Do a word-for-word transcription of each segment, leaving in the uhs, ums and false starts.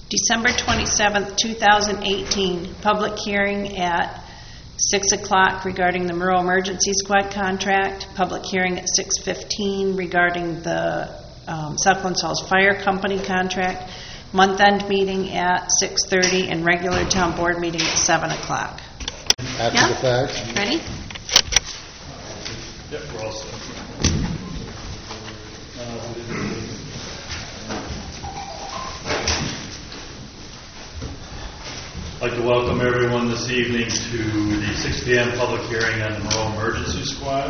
December twenty-seventh, two thousand eighteen, public hearing at six o'clock regarding the Monroe Emergency Squad contract, public hearing at six fifteen regarding the um, Southland Falls Fire Company contract, month-end meeting at six thirty, and regular town board meeting at seven o'clock. After Yeah? the fact? Ready? Yep, we're all set. I'd like to welcome everyone this evening to the six p m public hearing on the Monroe Emergency Squad.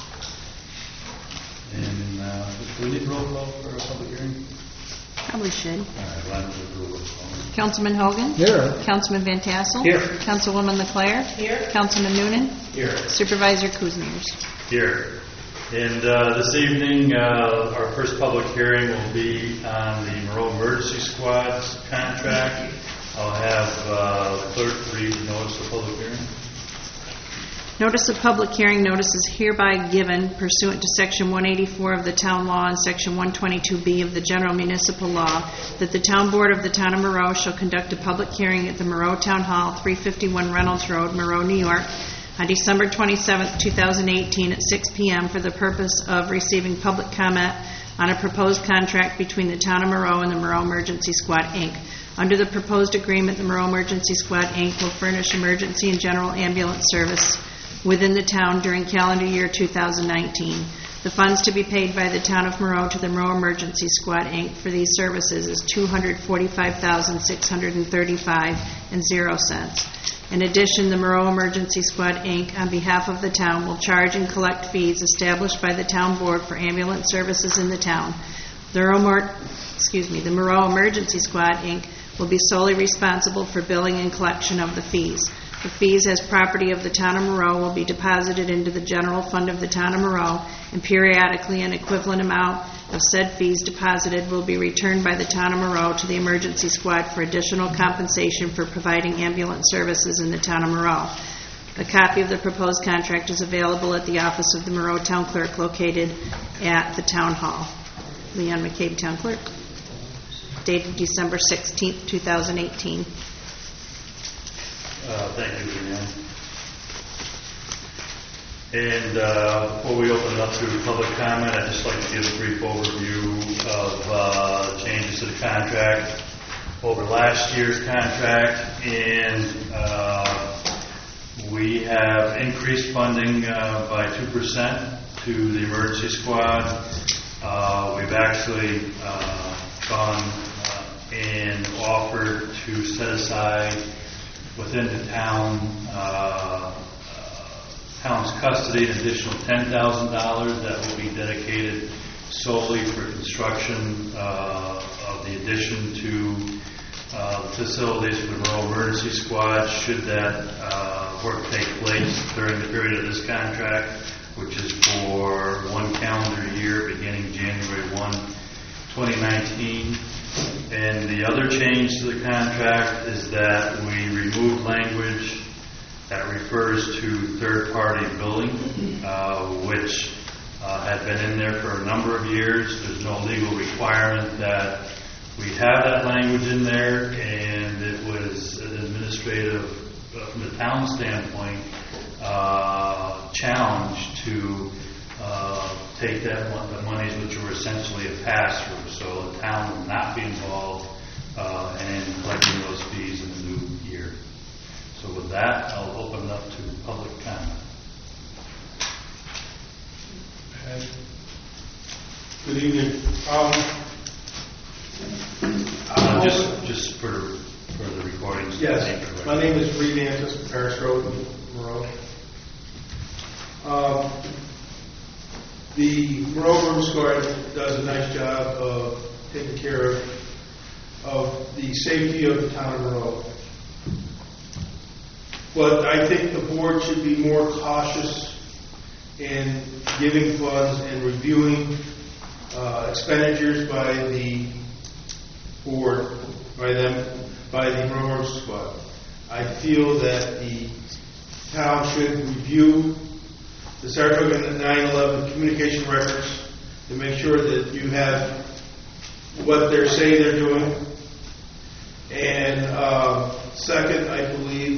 And uh, do we need roll call for a public hearing? Probably should. All right, Ron, we'll do roll call. Councilman Hogan? Here. Councilman Van Tassel? Here. Councilwoman LeClaire? Here. Councilman Noonan? Here. Supervisor Kuzniers? Here. And uh, this evening, uh, our first public hearing will be on the Monroe Emergency Squad's contract. I'll have uh, the clerk read the notice of public hearing. Notice of public hearing. Notice is hereby given pursuant to Section one eighty-four of the Town Law and Section one twenty-two B of the General Municipal Law that the Town Board of the Town of Monroe shall conduct a public hearing at the Monroe Town Hall, three fifty-one Reynolds Road, Monroe, New York, on December twenty-seventh, two thousand eighteen at six p m for the purpose of receiving public comment on a proposed contract between the Town of Monroe and the Monroe Emergency Squad, Incorporated. Under the proposed agreement, the Monroe Emergency Squad, Incorporated will furnish emergency and general ambulance service within the town during calendar year two thousand nineteen. The funds to be paid by the Town of Monroe to the Monroe Emergency Squad, Incorporated for these services is two hundred forty-five thousand six hundred thirty-five dollars and zero cents. In addition, the Monroe Emergency Squad, Incorporated, on behalf of the town, will charge and collect fees established by the town board for ambulance services in the town. The Monroe, excuse me, the Monroe Emergency Squad, Incorporated, will be solely responsible for billing and collection of the fees. The fees as property of the Town of Monroe will be deposited into the general fund of the Town of Monroe, and periodically an equivalent amount of said fees deposited will be returned by the Town of Monroe to the Emergency Squad for additional compensation for providing ambulance services in the Town of Monroe. A copy of the proposed contract is available at the office of the Monroe Town Clerk located at the Town Hall. Leon McCabe, Town Clerk. Dated December sixteenth, two thousand eighteen. Uh, thank you, Leanne. And uh, before we open it up to public comment, I'd just like to give a brief overview of uh, changes to the contract over last year's contract. And uh, we have increased funding uh, by two percent to the emergency squad. Uh, we've actually uh, gone and offered to set aside within the town, uh, uh, town's custody an additional ten thousand dollars that will be dedicated solely for construction uh, of the addition to uh, the facilities for the Monroe Emergency Squad should that uh, work take place during the period of this contract, which is for one calendar year beginning January first, twenty nineteen. And the other change to the contract is that we removed language that refers to third-party billing, uh, which uh, had been in there for a number of years. There's no legal requirement that we have that language in there, and it was an administrative, uh, from the town standpoint, uh, challenge to uh, take that the monies which were essentially a pass-through, so the town will not be involved uh, in collecting those fees in the new year. So with that, I'll open it up to public comment. Good evening. Um, Uh, just, just for for the recordings. yes, my name is Reed Antis from Paris Road, Monroe. Um, the Monroe Room Squad does a nice job of taking care of of the safety of the town of Monroe. But I think the board should be more cautious in giving funds and reviewing uh, expenditures by the board, by them, by the Monroe Emergency Squad. I feel that the town should review the Saratoga nine eleven communication records to make sure that you have what they're saying they're doing,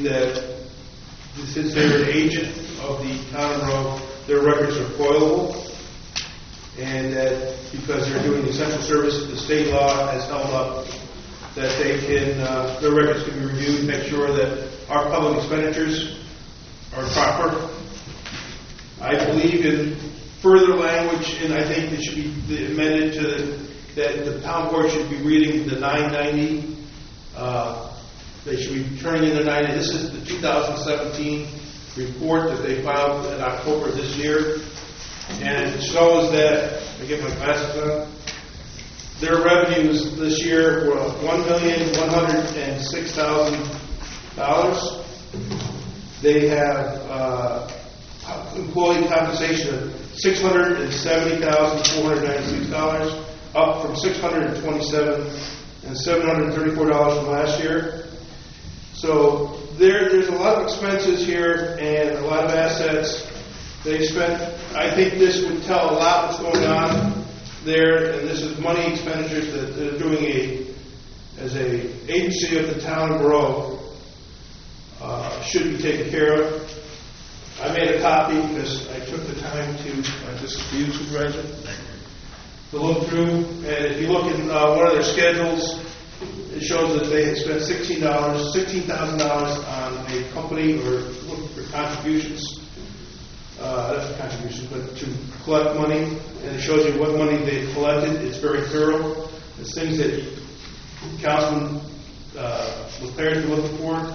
that since they're an agent of the town of Monroe, their records are foilable, and that because they're doing essential service, the state law has held up that they can, uh, their records can be reviewed, make sure that our public expenditures are proper. I believe in further language, and I think it should be amended to that the town board should be reading the nine ninety. Uh, they should be turning in the ninety. This is the two thousand seventeen report that they filed in October this year, and it shows that, I get my glasses on, their revenues this year were one million one hundred six thousand dollars. They have uh, employee compensation of six hundred seventy thousand four hundred ninety-six dollars, up from six hundred twenty-seven thousand seven hundred thirty-four dollars from last year. So there, there's a lot of expenses here and a lot of assets. They spent, I think this would tell a lot what's going on there, and this is money expenditures that they're doing a, as a agency of the town of Monroe, uh, should be taken care of. I made a copy because I took the time to, uh, just for you, Supervisor, to look through. And if you look in uh, one of their schedules, it shows that they had spent sixteen dollars, sixteen thousand dollars on a company or look for contributions. Uh, that's a contribution, but to collect money, and it shows you what money they collected. It's very thorough. It's things that Councilman uh, LaPierre is looking for.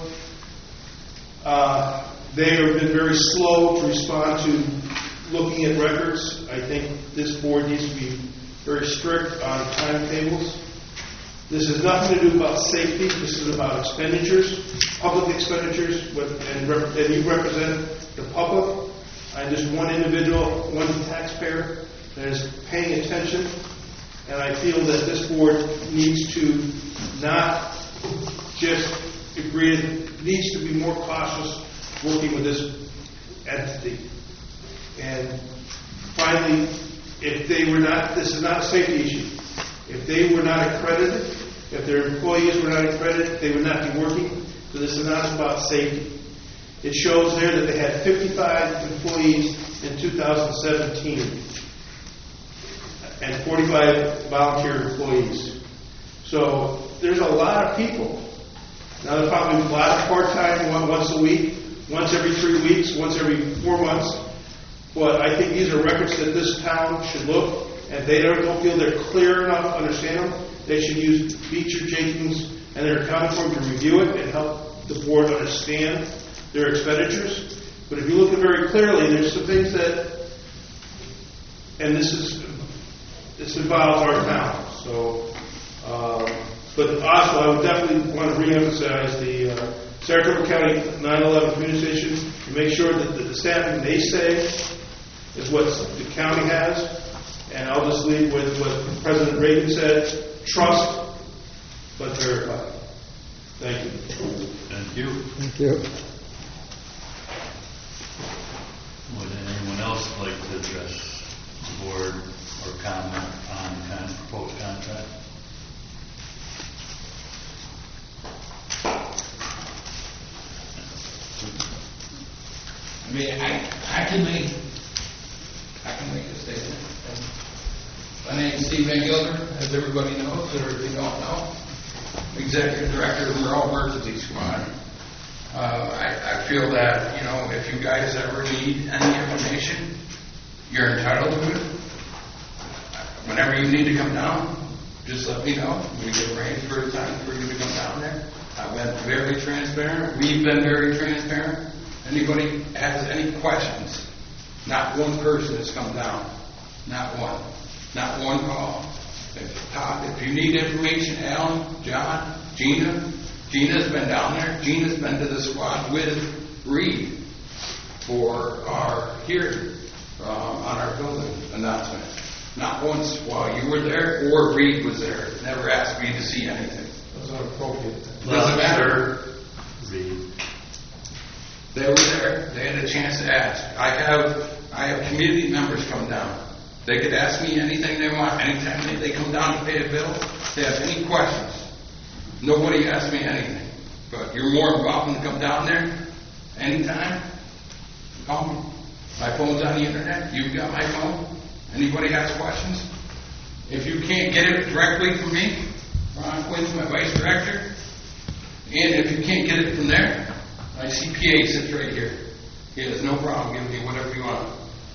Uh, they have been very slow to respond to looking at records. I think this board needs to be very strict on timetables. This has nothing to do about safety. This is about expenditures, public expenditures, and, rep- and you represent the public. I'm just one individual, one taxpayer that is paying attention, and I feel that this board needs to not just agree, it needs to be more cautious working with this entity. And finally, if they were not, this is not a safety issue. If they were not accredited, if their employees were not accredited, they would not be working. So this is not about safety. It shows there that they had fifty-five employees in two thousand seventeen and forty-five volunteer employees. So there's a lot of people. Now there's probably a lot of part-time, one once a week, once every three weeks, once every four months. But I think these are records that this town should look, and if they don't, don't feel they're clear enough to understand them, they should use Beecher Jenkins and their accounting firm to review it and help the board understand their expenditures. But if you look at it very clearly, there's some things that, and this is, this involves our town. So, um, but also I would definitely want to reemphasize the uh, Saratoga County nine eleven community station to make sure that the, the staffing they say is what the county has. And I'll just leave with what President Reagan said: trust, but verify. Thank you. Thank you. Thank you. Would anyone else like to address the board or comment on the con- proposed contract? I mean, I, I can make, I can make a statement. My name is Steve Van Gilder, as everybody knows, or if you don't know, Executive Director of Monroe Emergency Squad. Uh, I, I feel that, you know, if you guys ever need any information, you're entitled to it. Whenever you need to come down, just let me know. We can arrange for a time for you to come down there. I've been very transparent. We've been very transparent. Anybody has any questions, not one person has come down. Not one. Not one call. If, Todd, if you need information, Alan, John, Gina, Gina's been down there. Gina's been to the squad with Reed for our hearing um, on our building announcement. Not once while you were there or Reed was there. Never asked me to see anything. That's not appropriate. Doesn't matter. Reed. They were there. They had a chance to ask. I have I have community members come down. They could ask me anything they want. Anytime they, they come down to pay a bill, they have any questions. Nobody asked me anything. But you're more than welcome to come down there anytime. Call me. My phone's on the internet. You've got my phone. Anybody has questions? If you can't get it directly from me, Ron Quinn's my vice director. And if you can't get it from there, my C P A sits right here. He has no problem giving you whatever you want.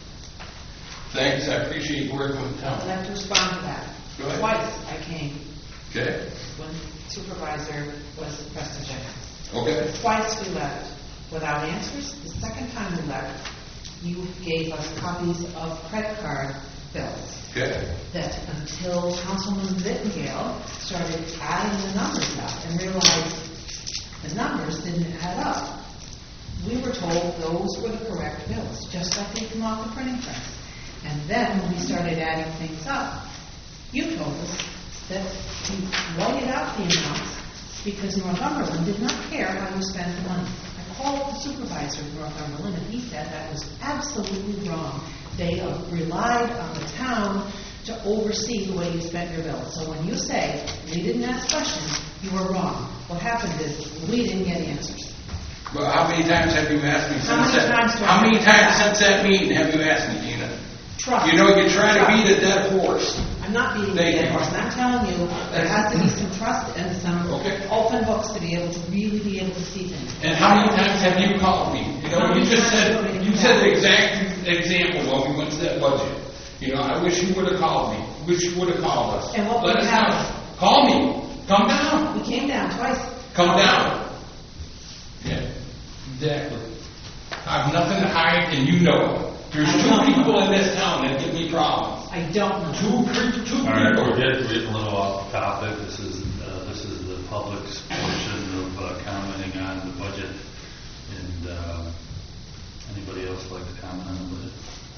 Thanks. I appreciate working with the town. I'd like to respond to that. Go ahead. Twice I came Okay? when supervisor was Preston Jenkins. Okay. Twice we left without answers. The second time we left, you gave us copies of credit card bills Okay. that until Councilman Vittengale started adding the numbers up and realized the numbers didn't add up, we were told those were the correct bills, just like they come off the printing press. And then when we started adding things up, you told us that you whited out the amounts because Northumberland did not care how you spent the money. I called the supervisor of Northumberland and he said that was absolutely wrong. They uh, relied on the town to oversee the way you spent your bills. So when you say we didn't ask questions, you were wrong. What happened is we didn't get answers. Well, how many times have you asked me since How many that? times do I How many have to times ask? since that meeting have you asked me, Gina? Trust. You know, you try to Trust. beat a dead horse. I'm not beating the Thank dead you. horse, and I'm telling you, there has to be some trust and some Okay. open books to be able to really be able to see things. And how many times have you called me? You know, How you many just times said, do you want me to you come said back? the exact example when we went to that budget. You know, I wish you would have called me. Wish you would have called us. And what Let would us happen? know. Call me. Come down. We came down twice. Come down. Yeah, exactly. I have nothing to hide, and you know it. There's I two know. people in this town that give me problems. I don't know. Two, two, two All right, people. we're getting, we're getting a little off topic. This is, uh, this is the public's portion of uh, commenting on the budget. And, uh, anybody else like to comment on the budget?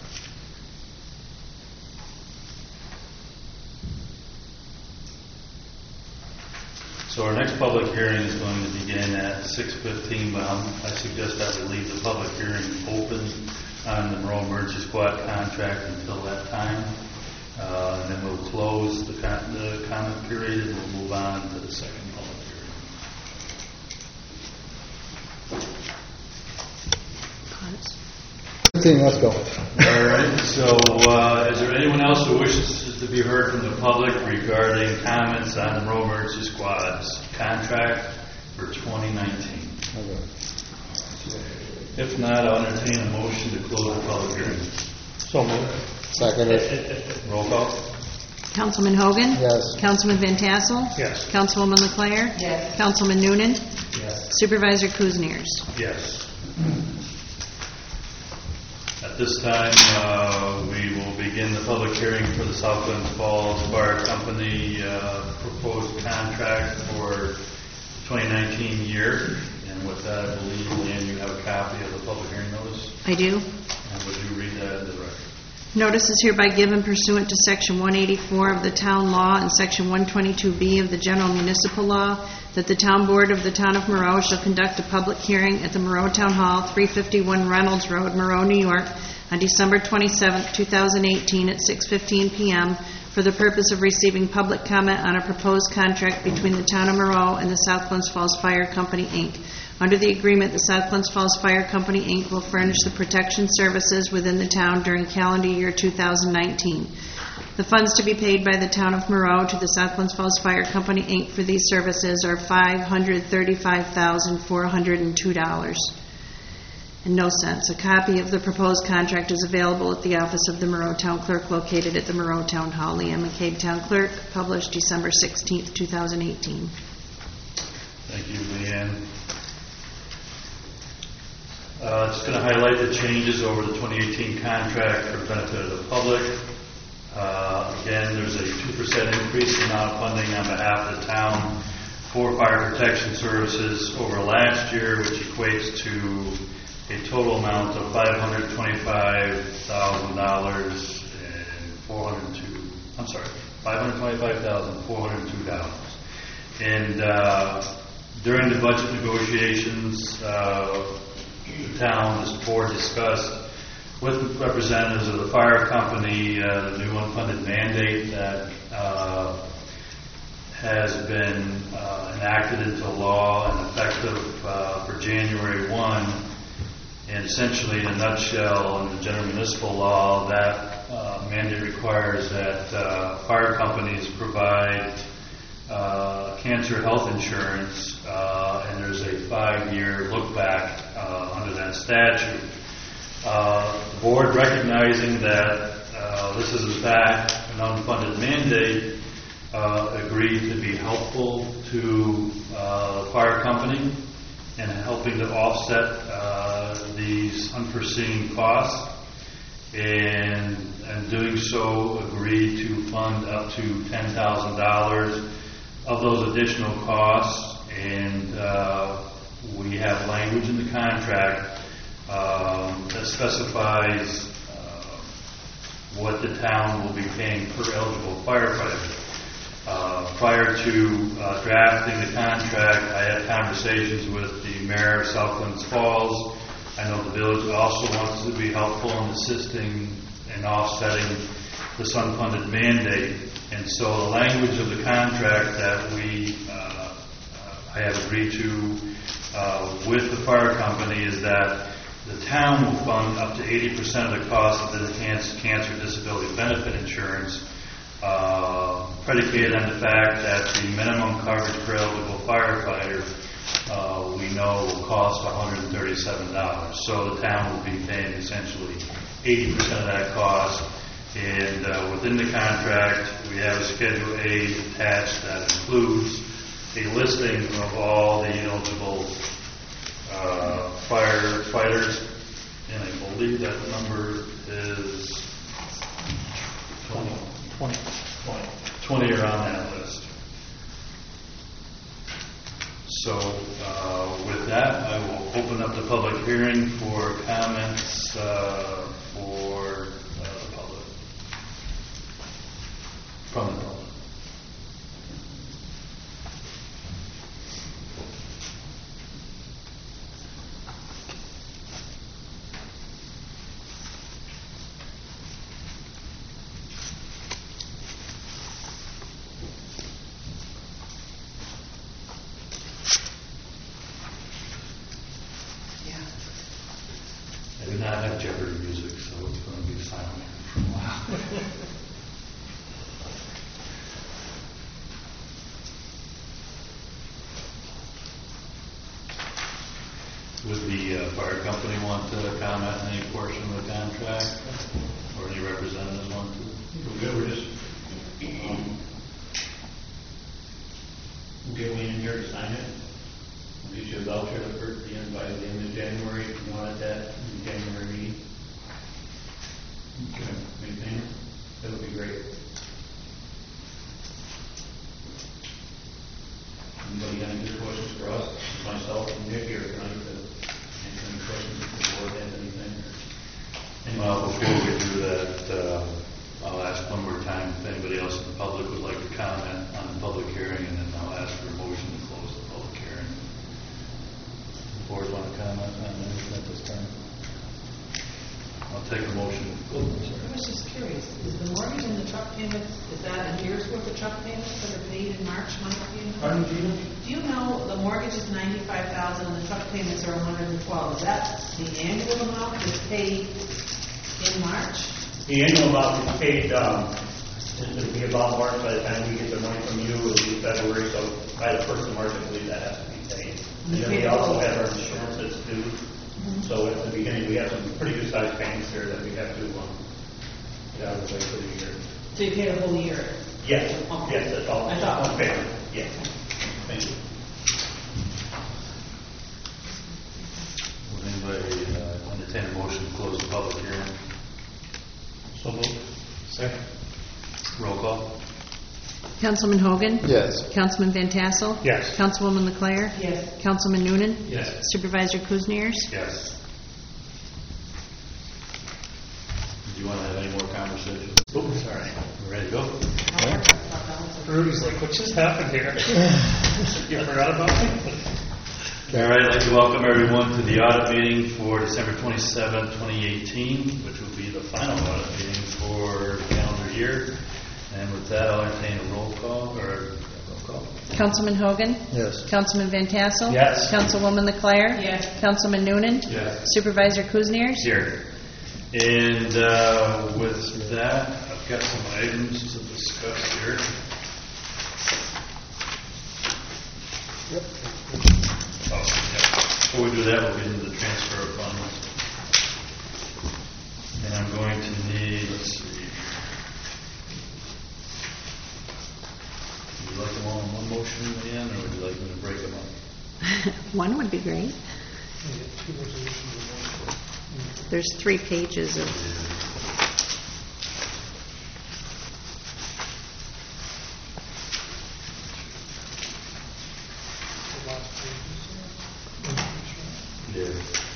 So our next public hearing is going to begin at six fifteen, but I'm- I suggest that we leave the public hearing open on the Monroe Emergency Squad contract until that time. Uh, And then we'll close the con- the comment period and we'll move on to the second public hearing. fifteen, let's go. All right, so uh, is there anyone else who wishes to be heard from the public regarding comments on the Monroe Emergency Squad's contract for twenty nineteen? If not, I'll entertain a motion to close the public hearing. So moved. Seconded. Roll call? Councilman Hogan? Yes. Councilman Van Tassel? Yes. Councilwoman LeClaire? Yes. Councilman Noonan? Yes. Supervisor Kuzniers? Yes. At this time, uh, we will begin the public hearing for the South Glens Falls Fire Company uh, proposed contract for twenty nineteen year. And with that, I believe, Leanne, you have a copy of the public hearing notice. I do. And would you read that into the record? Notice is hereby given pursuant to Section one eighty-four of the Town Law and Section one twenty-two B of the General Municipal Law that the Town Board of the Town of Monroe shall conduct a public hearing at the Monroe Town Hall, three fifty-one Reynolds Road, Monroe, New York, on December twenty-seventh, two thousand eighteen, at six fifteen p.m. for the purpose of receiving public comment on a proposed contract between the Town of Monroe and the South Glens Falls Fire Company, Incorporated. Under the agreement, the South Glens Falls Fire Company, Incorporated will furnish the protection services within the town during calendar year two thousand nineteen. The funds to be paid by the Town of Monroe to the South Glens Falls Fire Company, Incorporated for these services are five hundred thirty-five thousand four hundred two dollars and no cents. A copy of the proposed contract is available at the office of the Monroe Town Clerk located at the Monroe Town Hall. Leanne McCabe, Town Clerk, published December sixteenth, two thousand eighteen. Thank you, Leanne. Uh, Just going to highlight the changes over the twenty eighteen contract for the benefit of the public. Uh, Again, there's a two percent increase in amount of funding on behalf of the town for fire protection services over last year, which equates to a total amount of five hundred twenty-five thousand dollars and four hundred two, I'm sorry, five hundred twenty-five thousand four hundred two dollars. And uh, during the budget negotiations, uh, the town, this board discussed with representatives of the fire company uh, the new unfunded mandate that uh, has been uh, enacted into law and effective effective uh, for January first. And essentially, in a nutshell, in the general municipal law, that uh, mandate requires that uh, fire companies provide uh, cancer health insurance, uh, and there's a five-year look-back uh, under that statute. Uh, the board, recognizing that uh, this is in fact an unfunded mandate, uh, agreed to be helpful to uh, the fire company and helping to offset uh, these unforeseen costs, and and doing so agreed to fund up to ten thousand dollars of those additional costs, and uh, we have language in the contract um, that specifies uh, what the town will be paying per eligible firefighter. Uh, prior to uh, drafting the contract, I had conversations with the mayor of South Glens Falls. I know the village also wants to be helpful in assisting and offsetting this unfunded mandate. And so the language of the contract that we, uh, I have agreed to uh, with the fire company is that the town will fund up to eighty percent of the cost of the enhanced cancer disability benefit insurance, Uh, predicated on the fact that the minimum coverage for eligible firefighter uh, we know will cost one hundred thirty-seven dollars. So the town will be paying essentially eighty percent of that cost. And uh, within the contract, we have a Schedule A attached that includes a listing of all the eligible uh, firefighters. And I believe that number is twenty. Twenty. twenty are on that list. So uh, with that, I will open up the public hearing for comments uh, for uh, the public. From the public. I do not have Jeopardy music, so it's going to be silent for a while. Would the uh, fire company want to comment on any portion of the contract, or any representatives want to? We're good, we're just, um, we'll get Wayne in here to sign it. We'll get you a voucher for the end by the end of January, if you want that, in the January meeting. Okay. Anything? That would be great. Anybody got any good questions for us? Myself and Nick here tonight to answer any questions if the board has anything. Or Well, before we do that, uh, I'll ask one more time if anybody else in the public would like to comment on the public hearing, and then I'll ask for a motion to close the public hearing. The board want to comment on anything at this time? I'll take a motion. I was just curious, is the mortgage and the truck payments, is that a year's worth of truck payments that are paid in March, Mike? Do you know? Pardon, Gina? Do you know the mortgage is ninety-five thousand and the truck payments are one hundred and twelve? Is that the annual amount that's paid in March? The annual amount is paid, um, it'll be about March by the time we get the money from you, it'll be February, so by the first of March, I believe that has to be paid. And then we also have our insurance that's due, so at the beginning, we have some pretty good sized payments here that we have to, um, get out of the way for the year. So you pay the whole year? Yes, Okay. yes, that's all. I thought- One payment, yes. Thank you. Would anybody uh, entertain a motion to close the public hearing? so moved. Second. Roll call. Councilman Hogan? Yes. Councilman Van Tassel? Yes. Councilwoman LeClaire? Yes. Councilman Noonan? Yes. Supervisor Kuzniers? Yes. Do you want to have any more conversation? Oh, sorry. You ready to go? Rudy's like, what just happened here? You forgot about me? All right, I'd like to welcome everyone to the audit meeting for December twenty-seventh, twenty eighteen, which will be the final audit meeting for the calendar year. And with that, I'll entertain a roll call, or roll call. Councilman Hogan? Yes. Councilman Van Tassel? Yes. Councilwoman LeClaire? Yes. Councilman Noonan? Yes. Supervisor Kuzniers? Here. And uh, with that, I've got some items to discuss here. Yep. Oh, yeah. Before we do that, we'll get into the transfer of funds. And I'm going to need, let's see. Would you like them all in one motion in the end, or would you like me to break them up? One would be great. There's three pages of, Yeah.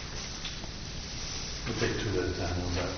We'll take two at a time, how's that?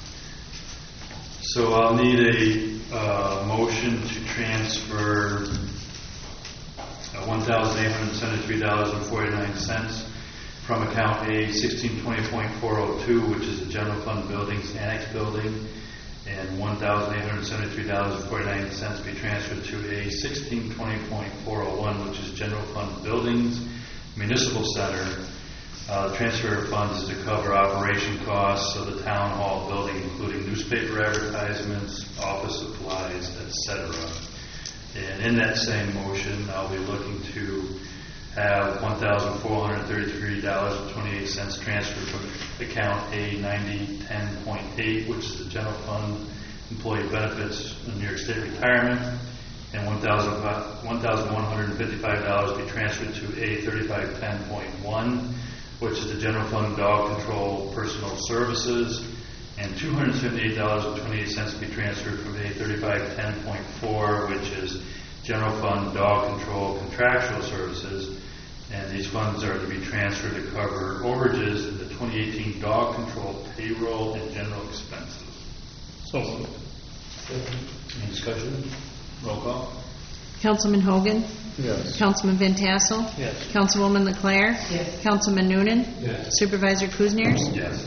So I'll need a uh, motion to transfer uh, one thousand eight hundred seventy-three dollars and forty-nine cents from account A sixteen twenty point four oh two, which is the general fund buildings annex building, and one thousand eight hundred seventy-three dollars and forty-nine cents be transferred to A sixteen twenty point four oh one, which is general fund buildings municipal center. Uh, the transfer of funds is to cover operation costs of the town hall building, including newspaper advertisements, office supplies, et cetera. And in that same motion, I'll be looking to have one thousand four hundred thirty-three dollars and twenty-eight cents transferred from account A ninety ten point eight, which is the general fund employee benefits in New York State retirement, and one thousand one hundred fifty-five dollars be transferred to A thirty-five ten point one, which is the general fund dog control personal services, and two hundred seventy-eight dollars and twenty-eight cents be transferred from A thirty-five ten point four, which is general fund dog control contractual services, and these funds are to be transferred to cover overages in the twenty eighteen dog control payroll and general expenses. So moved. Any discussion? Roll call. Councilman Hogan? Yes. Councilman Van Tassel? Yes. Councilwoman LeClaire? Yes. Councilman Noonan? Yes. Supervisor Kuzniers? Yes.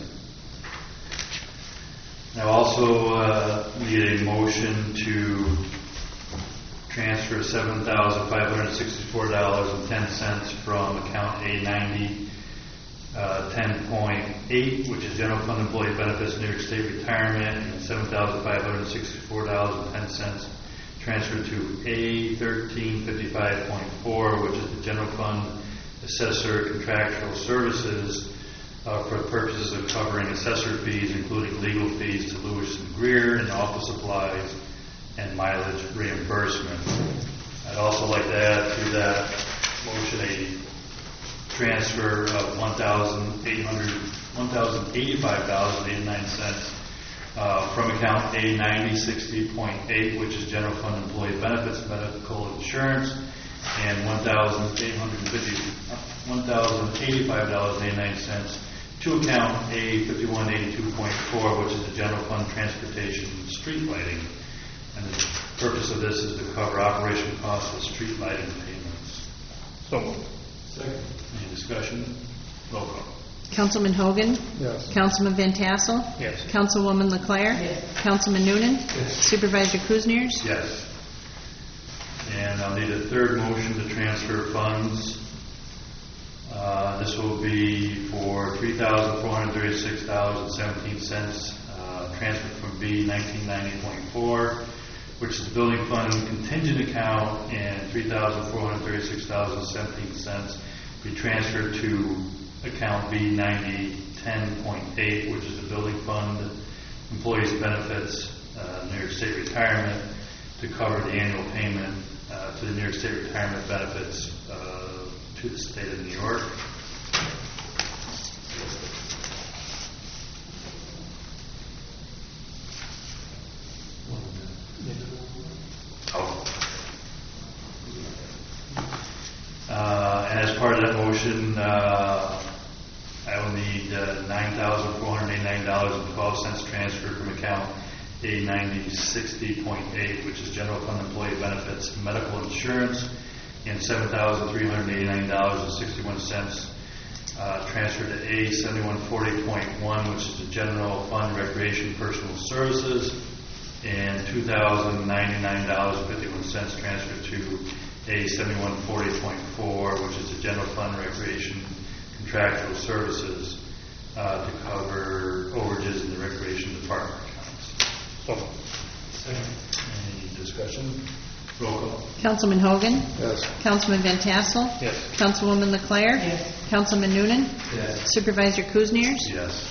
Now also uh, need a motion to transfer seven thousand five hundred sixty-four dollars and ten cents from account A ninety ten point eight, which is general fund employee benefits New York State retirement, and seven thousand five hundred sixty-four dollars and ten cents transferred to A thirteen fifty-five point four, which is the general fund assessor contractual services uh, for purposes of covering assessor fees, including legal fees to Lewis and Greer, and office supplies and mileage reimbursement. I'd also like to add to that motion a transfer of one thousand eight hundred, one thousand eighty-five dollars and eighty-nine cents uh, from account A ninety sixty point eight, which is general fund employee benefits, medical insurance, and one thousand eight hundred fifty, one thousand eighty-five dollars and eighty-nine cents to account A fifty-one eighty-two point four, which is the general fund transportation street lighting. And the purpose of this is to cover operation costs of street lighting payments. So moved. Second. Any discussion? Roll call. Councilman Hogan? Yes. Councilman Van Tassel? Yes. Councilwoman LeClaire? Yes. Councilman Noonan? Yes. Supervisor Kuzniers? Yes. And I'll need a third motion to transfer funds. Uh, this will be for three thousand four hundred thirty-six dollars and seventeen cents uh, transferred from B nineteen ninety point four, which is the building fund contingent account, and three thousand four hundred thirty-six dollars and seventeen cents be transferred to account B ninety ten point eight, which is the building fund employees benefits, uh, New York State retirement, to cover the annual payment uh, to the New York State retirement benefits uh, to the state of New York. Oh. Uh, and as part of that motion, uh, I will need uh, nine thousand four hundred eighty-nine dollars and twelve cents transferred from account A ninety sixty point eight, which is general fund employee benefits, medical insurance, and seven thousand three hundred eighty-nine dollars and sixty-one cents uh, transferred to A seventy-one forty point one, which is the general fund recreation personal services, and two thousand ninety-nine dollars and fifty-one cents transferred to A seventy-one forty point four, which is the general fund recreation contractual services, uh, to cover overages in the recreation department accounts. So, Any discussion? Roll call. Councilman Hogan? yes. Councilman Van Tassel? Yes. Councilwoman Leclerc? Yes. Councilman Noonan? Yes. Supervisor Kuzniers? Yes.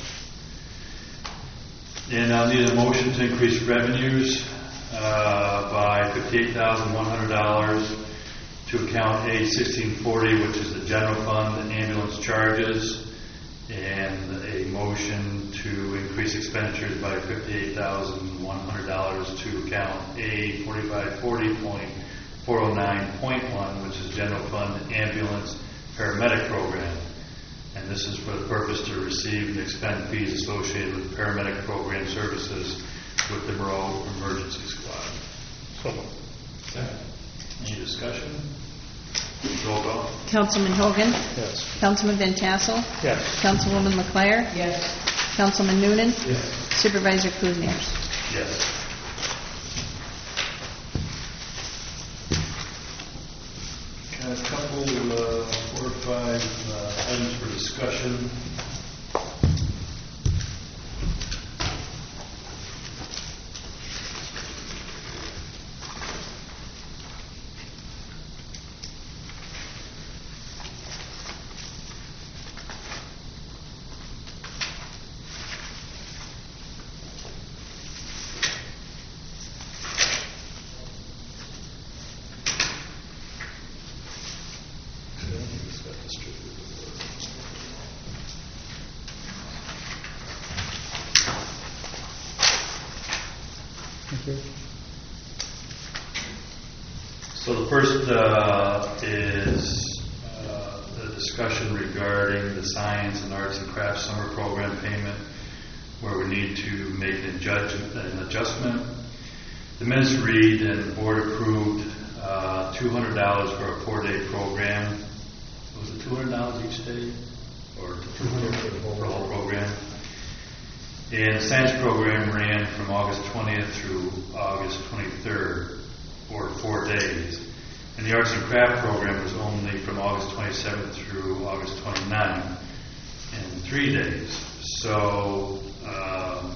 And I'll need a motion to increase revenues uh, by fifty-eight thousand one hundred dollars to account A sixteen forty, which is the general fund ambulance charges, and a motion to increase expenditures by fifty-eight thousand one hundred dollars to account A forty-five forty point four oh nine point one, which is general fund ambulance paramedic program. And this is for the purpose to receive and expend fees associated with paramedic program services with the Monroe Emergency Squad. So, Any discussion? Roll call. Councilman Hogan? yes. Councilman Van Tassel? Yes. Councilwoman Leclerc? Yes. Councilman Noonan? Yes. Supervisor Kuzniers? Yes. Got a couple, uh, four or five uh, items for discussion. So the first uh, is uh, the discussion regarding the Science and Arts and Crafts Summer Program payment, where we need to make an, adjust, an adjustment. The minutes read, and the board approved uh, two hundred dollars for a four-day program. Was it two hundred dollars each day? Or two hundred dollars for the whole, for the whole program? And the science program ran from August twentieth through August twenty-third, or four days. And the arts and craft program was only from August twenty-seventh through August twenty-ninth, in three days. So um,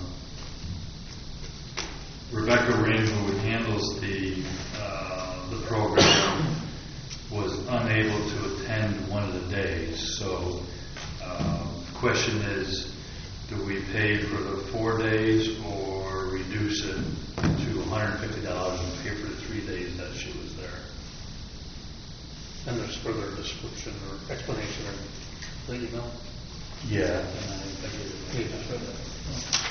Rebecca Ring, who handles the uh, the program, was unable to attend one of the days. So uh, the question is, do we pay for the four days or reduce it to one hundred fifty dollars and pay for the three days that she was there? And there's further description or explanation or the email? Yeah. and I- I gave it- Yeah, just read that.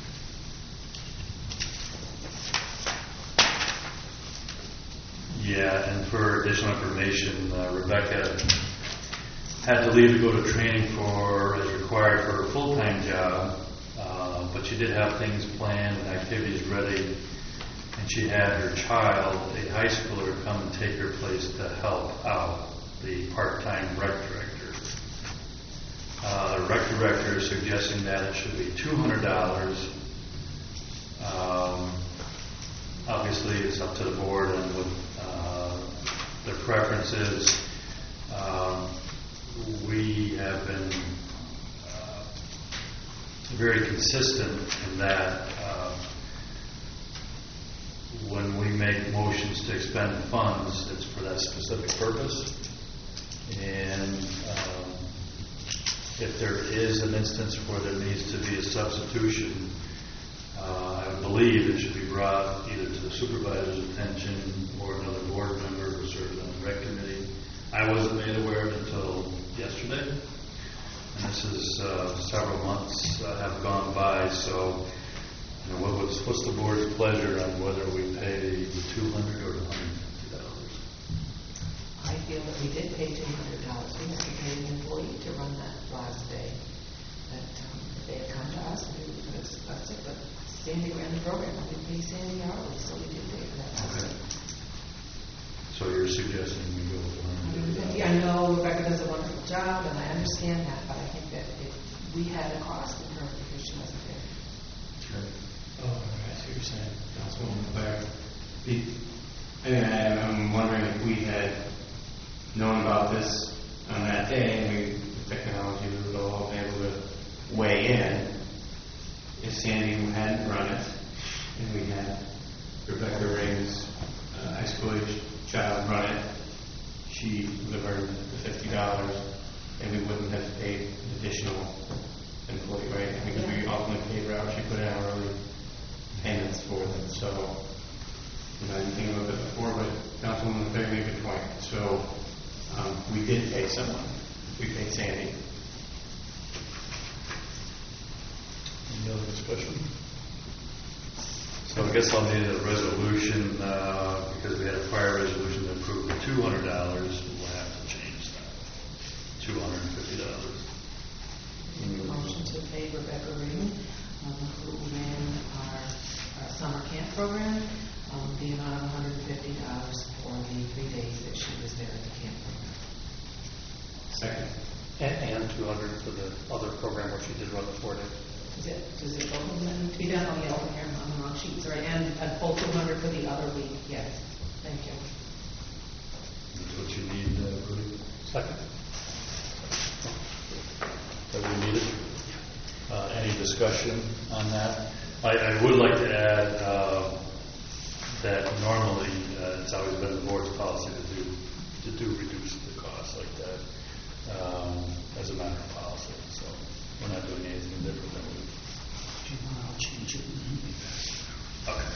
Yeah, and for additional information, uh, Rebecca had to leave to go to training for, as required for her full-time job, uh, but she did have things planned and activities ready, and she had her child, a high schooler, come and take her place to help out, the part-time rec director. Uh, the rec director is suggesting that it should be two hundred dollars. Um, obviously, it's up to the board and what uh, their preference is. Um, we have been uh, very consistent in that uh, when we make motions to expend funds, it's for that specific purpose. And um, if there is an instance where there needs to be a substitution, uh, I believe it should be brought either to the supervisor's attention or another board member who serves on the rec committee. I wasn't made aware of it until yesterday, and this is uh, several months uh, have gone by. So, you know, what was, what's the board's pleasure on whether we pay the two hundred or the one hundred fifty dollars? I feel that we did pay two hundred dollars. We had to pay an employee to run that last day. That, um, if they had come to us, we would have discussed it, but Sandy ran the program, and we paid Sandy hourly, so we did pay for that last Okay. day. So you're suggesting we go with one hundred fifty dollars? Yeah, I know Rebecca does a wonderful job, and I understand that, but I think that if we had a cost in her because she wasn't there. Okay. Oh, I see what you're saying, Councilwoman Claire. The, And I- I'm wondering if we had known about this on that day, and we, the technology, we would all be able to weigh in. If Sandy hadn't run it, and we had Rebecca Ring's uh, high school age child run it, she would have earned the fifty dollars, and we wouldn't have paid additional employee, right? Because we ultimately paid her out, she put in hourly payments for them. So, you know, I didn't think about that before, but Councilwoman Craig made a good point. So, um, we did pay someone. We paid Sandy. Any other discussion? So I guess I'll need a resolution, uh, because we had a prior resolution that approved two hundred dollars. We'll have to change that. two hundred fifty dollars. Make a motion to pay Rebecca Ring, um, who ran our, our summer camp program, um, the amount of one hundred fifty dollars for the three days that she was there at the camp program. Second. And, and two hundred for the other program where she did run the four days. Is it, does it both of them need to be done? Oh, yeah, over here on the wrong sheet, sorry, and a full two hundred for the other week, yes. Thank you. That's what you need, uh, Rudy? Second. That we needed. Uh, any discussion on that? I, I would like to add uh, that normally uh, it's always been the board's policy to do to do reduce the cost like that um, as a matter of policy. So we're not doing anything different than we. If you want, I'll change it. Okay.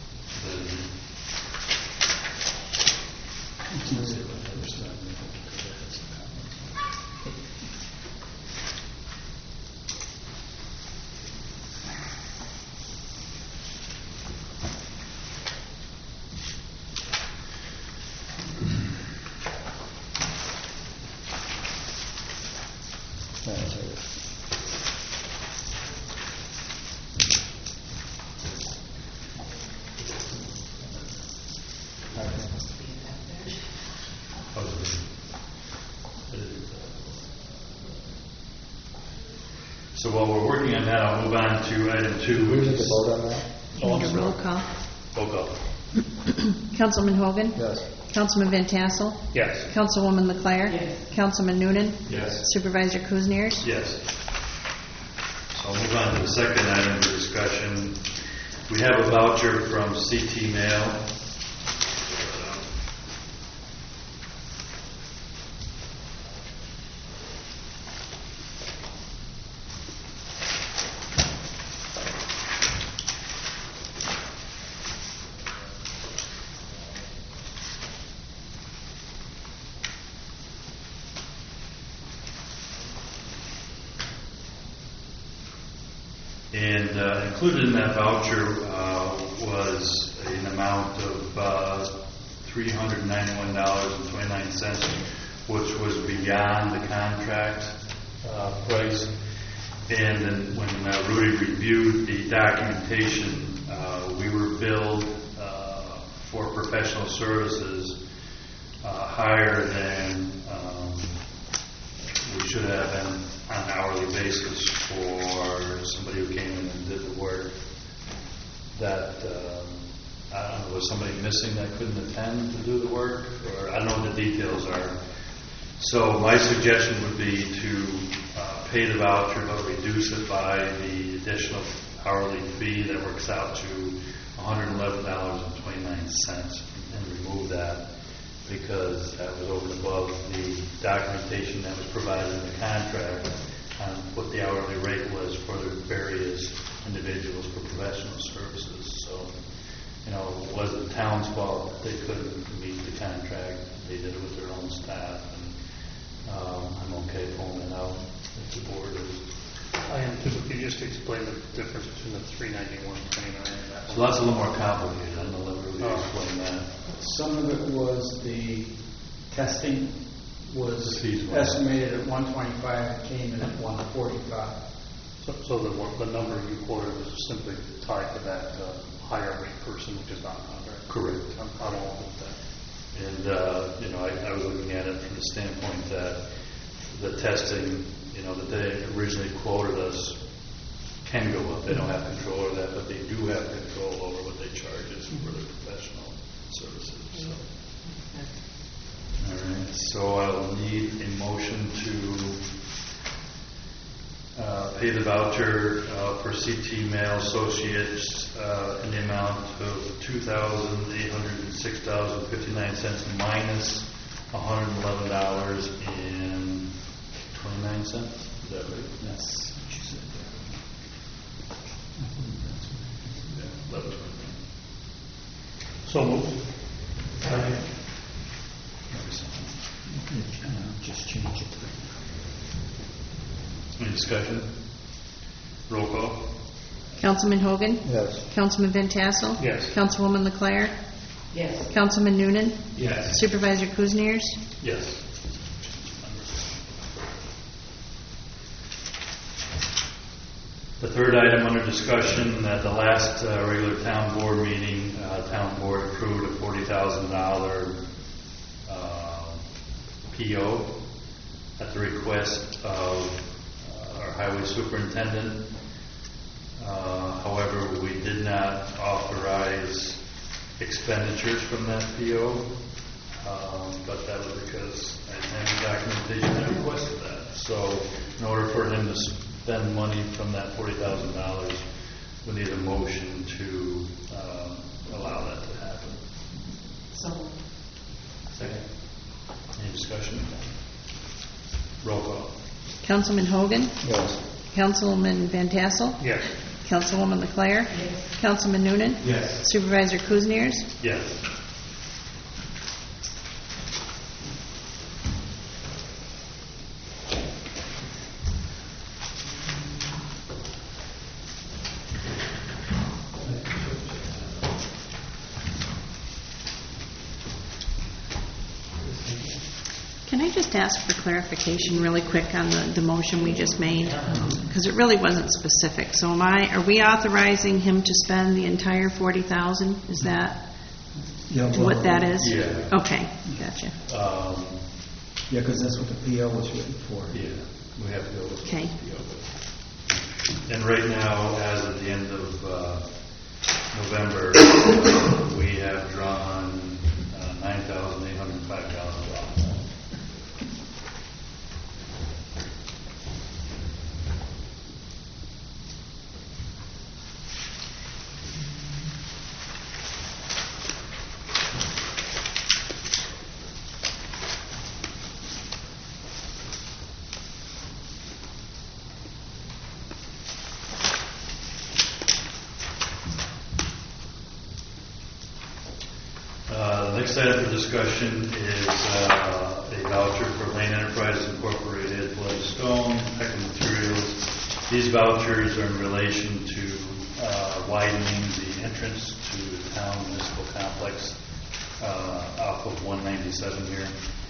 So while we're working on that, I'll move on to item two. We need to vote on that? You need a roll call. Roll call. Councilman Hogan? Yes. Councilman Van Tassel? Yes. Councilwoman Leclerc? Yes. Councilman Noonan? Yes. Supervisor Kuzniers? Yes. So I'll move on to the second item for discussion. We have a voucher from C T Mail. And uh, included in that voucher uh, was an amount of uh, three hundred ninety-one dollars and twenty-nine cents, which was beyond the contract uh, price. And then when uh, Rudy reviewed the documentation, uh, we were billed uh, for professional services uh, higher than um, we should have been on an hourly basis for somebody who came in and did the work. That, um, I don't know, was somebody missing that couldn't attend to do the work? Or I don't know what the details are. So my suggestion would be to uh, pay the voucher but reduce it by the additional hourly fee that works out to one hundred eleven dollars and twenty-nine cents and remove that, because that was over and above the documentation that was provided in the contract on what the hourly rate was for the various individuals for professional services. So, you know, it wasn't the town's fault that they couldn't meet the contract. They did it with their own staff, and um, I'm okay pulling it out if the board is. I am too. Could you just explain the difference between the three ninety-one twenty-nine and that So one? that's a little more complicated. I'm going to let Ruby Oh. explain that. Some of it was the testing was The fees were- estimated at one twenty-five, it came in at one forty-five. So, so the, one- the number you quoted was simply tied to that uh, higher rate person, which is not contract. Correct. I'm, I'm all with that. And, uh, you know, I, I was looking at it from the standpoint that the testing, you know, that they originally quoted us can go up. They don't have control over that, but they do have control over what they charge us for their professional services. So. All right, so I'll need a motion to uh, pay the voucher uh, for C T Mail Associates uh, in the amount of two thousand eight hundred six dollars and fifty-nine cents minus one hundred eleven dollars and twenty-nine cents. Is that right? Yes. Yeah, eleven twenty-nine. So moved. Just change it. Any discussion? Roll call. Councilman Hogan? Yes. Councilman Van Tassel? Yes. Councilwoman Leclerc? Yes. Councilman Noonan? Yes. Supervisor Kuzniers? Yes. The third item under discussion, at the last uh, regular town board meeting, uh, town board approved a forty thousand dollars uh, P O at the request of uh, our highway superintendent. Uh, however, we did not authorize expenditures from that P O, um, but that was because I didn't have any documentation that requested that. So in order for him to spend money from that forty thousand dollars, we need a motion to um, allow that to happen. So, Second. Any discussion? Roll call. Councilman Hogan? Yes. Councilman Van Tassel? Yes. Councilwoman Leclerc? yes. Councilman Noonan? Yes. Supervisor Kuzniers? Yes. Can I just ask for clarification really quick on the, the motion we just made? Because it really wasn't specific. So am I, are we authorizing him to spend the entire forty thousand? Is that Yeah, what that is? Yeah. Okay, gotcha. Um, Yeah, because that's what the P O was written for. yeah, we have to go with Okay. the And right now, as of the end of uh, November, we have drawn uh, nine thousand eight hundred five dollars off that. Uh, The next item for discussion is uh, a voucher for Lane Enterprises Incorporated, Blood Stone, Peckham Materials. These vouchers are in relation to uh, widening the entrance to the town municipal complex uh, off of one ninety-seven here.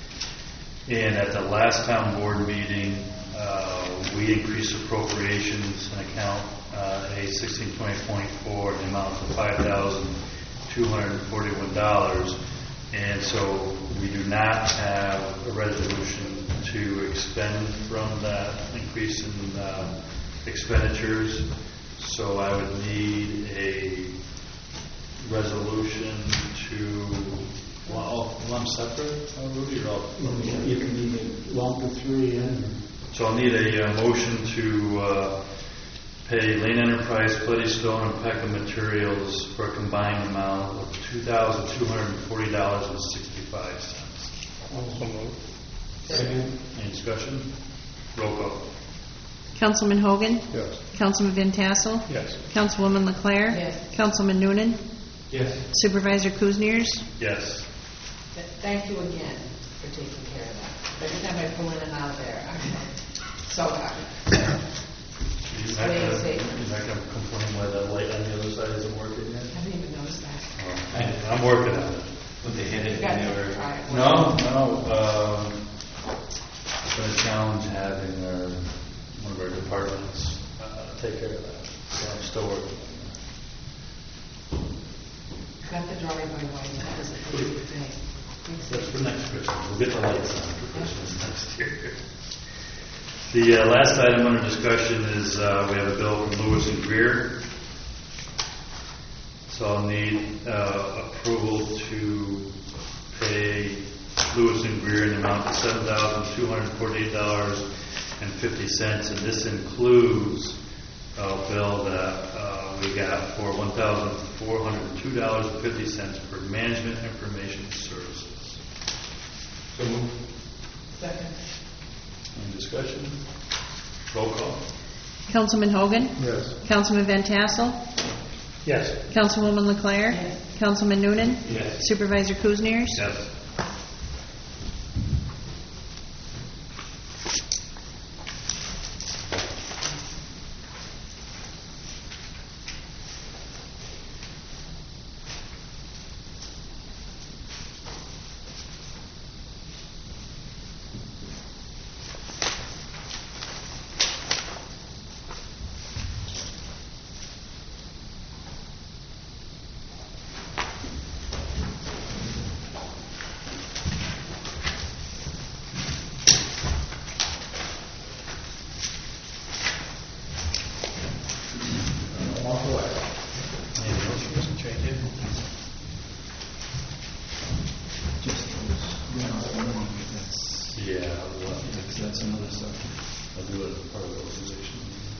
And at the last town board meeting, uh, we increased appropriations in account uh, A sixteen twenty point four in the amount of five thousand two hundred forty-one dollars, and so we do not have a resolution to expend from that increase in uh, expenditures. So I would need a resolution to, well, one separate, uh, Rudy, or all? You can either lump the three in. So I'll need a uh, motion to uh, pay Lane Enterprise, Bloody Stone, and Peckham Materials for a combined amount of two thousand two hundred forty dollars and sixty-five cents. Also moved. Second. Any discussion? Roll call. Councilman Hogan? Yes. Councilman Van Tassel? Yes. Councilwoman Leclerc? Yes. Councilman Noonan? Yes. Supervisor Kuzniers? Yes. th- thank you again for taking care of that. Every time I pull in and out of there, I'm so happy. You're not Stay gonna- safe. you're not going to complain why that light on the other side isn't working yet? I didn't even notice that. Oh, I'm working on it. Would they hit You it got and they to were? try it. No, no. Um, it's been a challenge having our, one of our departments uh, take care of that. So I'm still working on it. Got the driveway white, that was a pretty good thing. Thanks. That's for next Christmas. We'll get the lights on for Christmas next year. The uh, last item under discussion is uh, we have a bill from Lewis and Greer So I'll need uh, approval to pay Lewis and Greer in the amount of seven thousand two hundred forty-eight dollars and fifty cents, and this includes a bill that uh, we got for one thousand four hundred two dollars and fifty cents for management information services. So move. Second. Any discussion? Roll call. Councilman Hogan? Yes. Councilman Van Tassel? Yes. Councilwoman LeClaire? Yes. Councilman Noonan? Yes. Supervisor Kuzniers? Yes. Anything else you want to change it? Just those, you know, that's, Yeah, well, that's, that's another subject. I'll do it as part of the organization.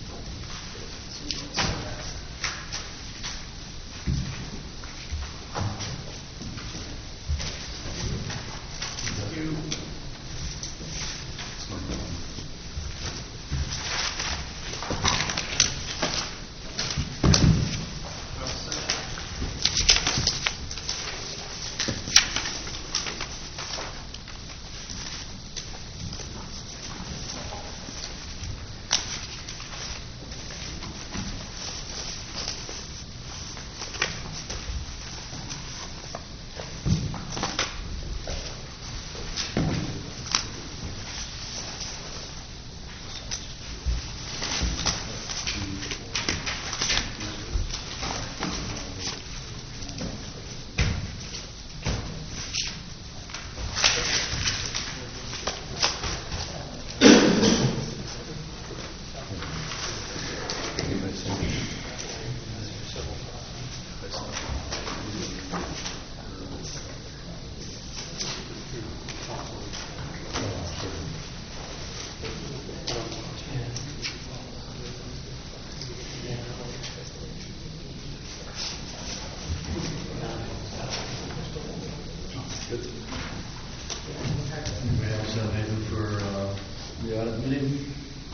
Anybody else have anything for uh, the audit meeting?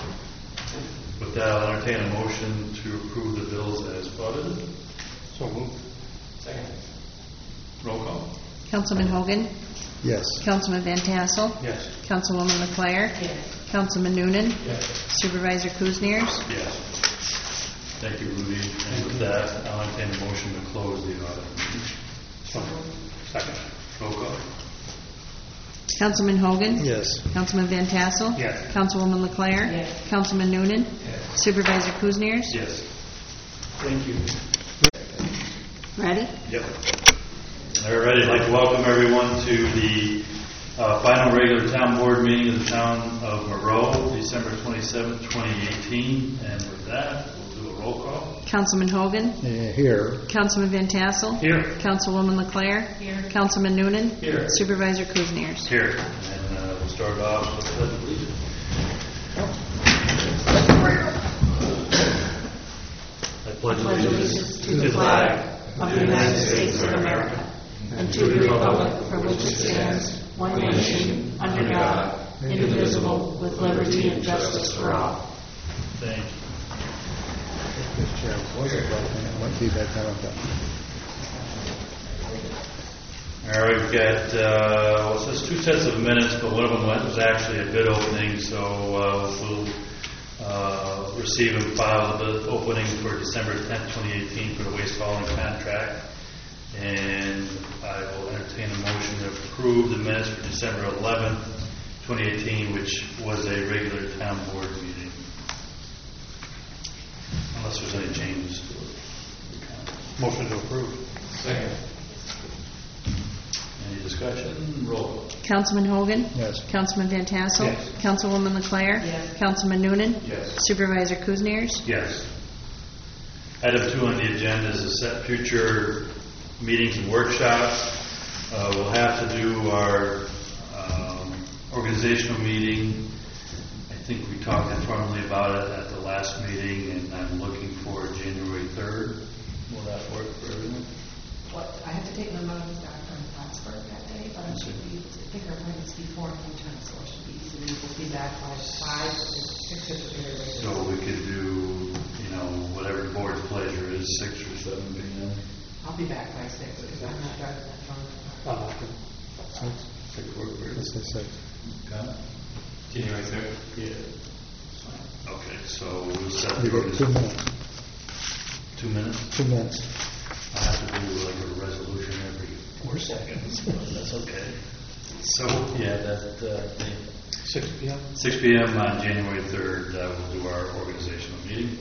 With that, I'll entertain a motion to approve the bills as audited. So moved. Second. Roll call. Councilman Hogan? Yes. Councilman Van Tassel? Yes. Councilwoman LeClaire? Yes. Councilman Noonan? Yes. Supervisor Kuzniers? Yes. Thank you, Rudy. And with that, I'll entertain a motion to close the audit meeting. So moved. Second. Roll call. Councilman Hogan? Yes. Councilman Van Tassel? Yes. Councilwoman LeClaire? Yes. Councilman Noonan? Yes. Supervisor Kuzniers? Yes. Thank you. Ready? Yep. All right, I'd like to welcome everyone to the uh, final regular town board meeting of the town of Moreau, December twenty-seventh, twenty eighteen. And with that, we'll do a roll call. Councilman Hogan? Uh, here. Councilman Van Tassel? Here. Councilwoman LeClaire? Here. Councilman Noonan? Here. Supervisor Kuzniers? Here. And uh, we'll start off with the pledge of allegiance. I pledge allegiance to the flag of the United States of America and to the republic for which it stands, one nation, under God, indivisible, with liberty and justice for all. Thank you. All right, we've got, uh, well, it says two sets of minutes, but one of them went- was actually a bid opening, so uh, we'll uh, receive and file the bid opening for December tenth, twenty eighteen for the waste hauling contract. And I will entertain a motion to approve the minutes for December eleventh, twenty eighteen, which was a regular town board meeting. Unless there's any changes to it. Motion to approve. Second. Any discussion? Roll. Councilman Hogan? Yes. Councilman Van Tassel? Yes. Councilwoman LeClaire? Yes. Councilman Noonan? Yes. Supervisor Kuzniers? Yes. Item two on the agenda is to set future meetings and workshops. Uh, We'll have to do our um, organizational meeting. I think we talked informally about it at the last meeting, and I'm looking for January third. Will that work for everyone? What, I have to take my mother back from Plattsburgh that day, but I should be, I think our appointment's before ten, so it should be easy. We'll be back by five, six is very late. So we could do, you know, whatever the board's pleasure is, six or seven p m. I'll be back by six, because I'm not driving that far. Uh, Six. Six work for you? Let's say six. Okay. January third? Yeah. Okay, so we'll set You the get two minutes. Two minutes? Two minutes. I have to do like a resolution every four seconds, but that's okay. So, yeah, that, uh, Six P M? six p m on January third, uh, we'll do our organizational meeting.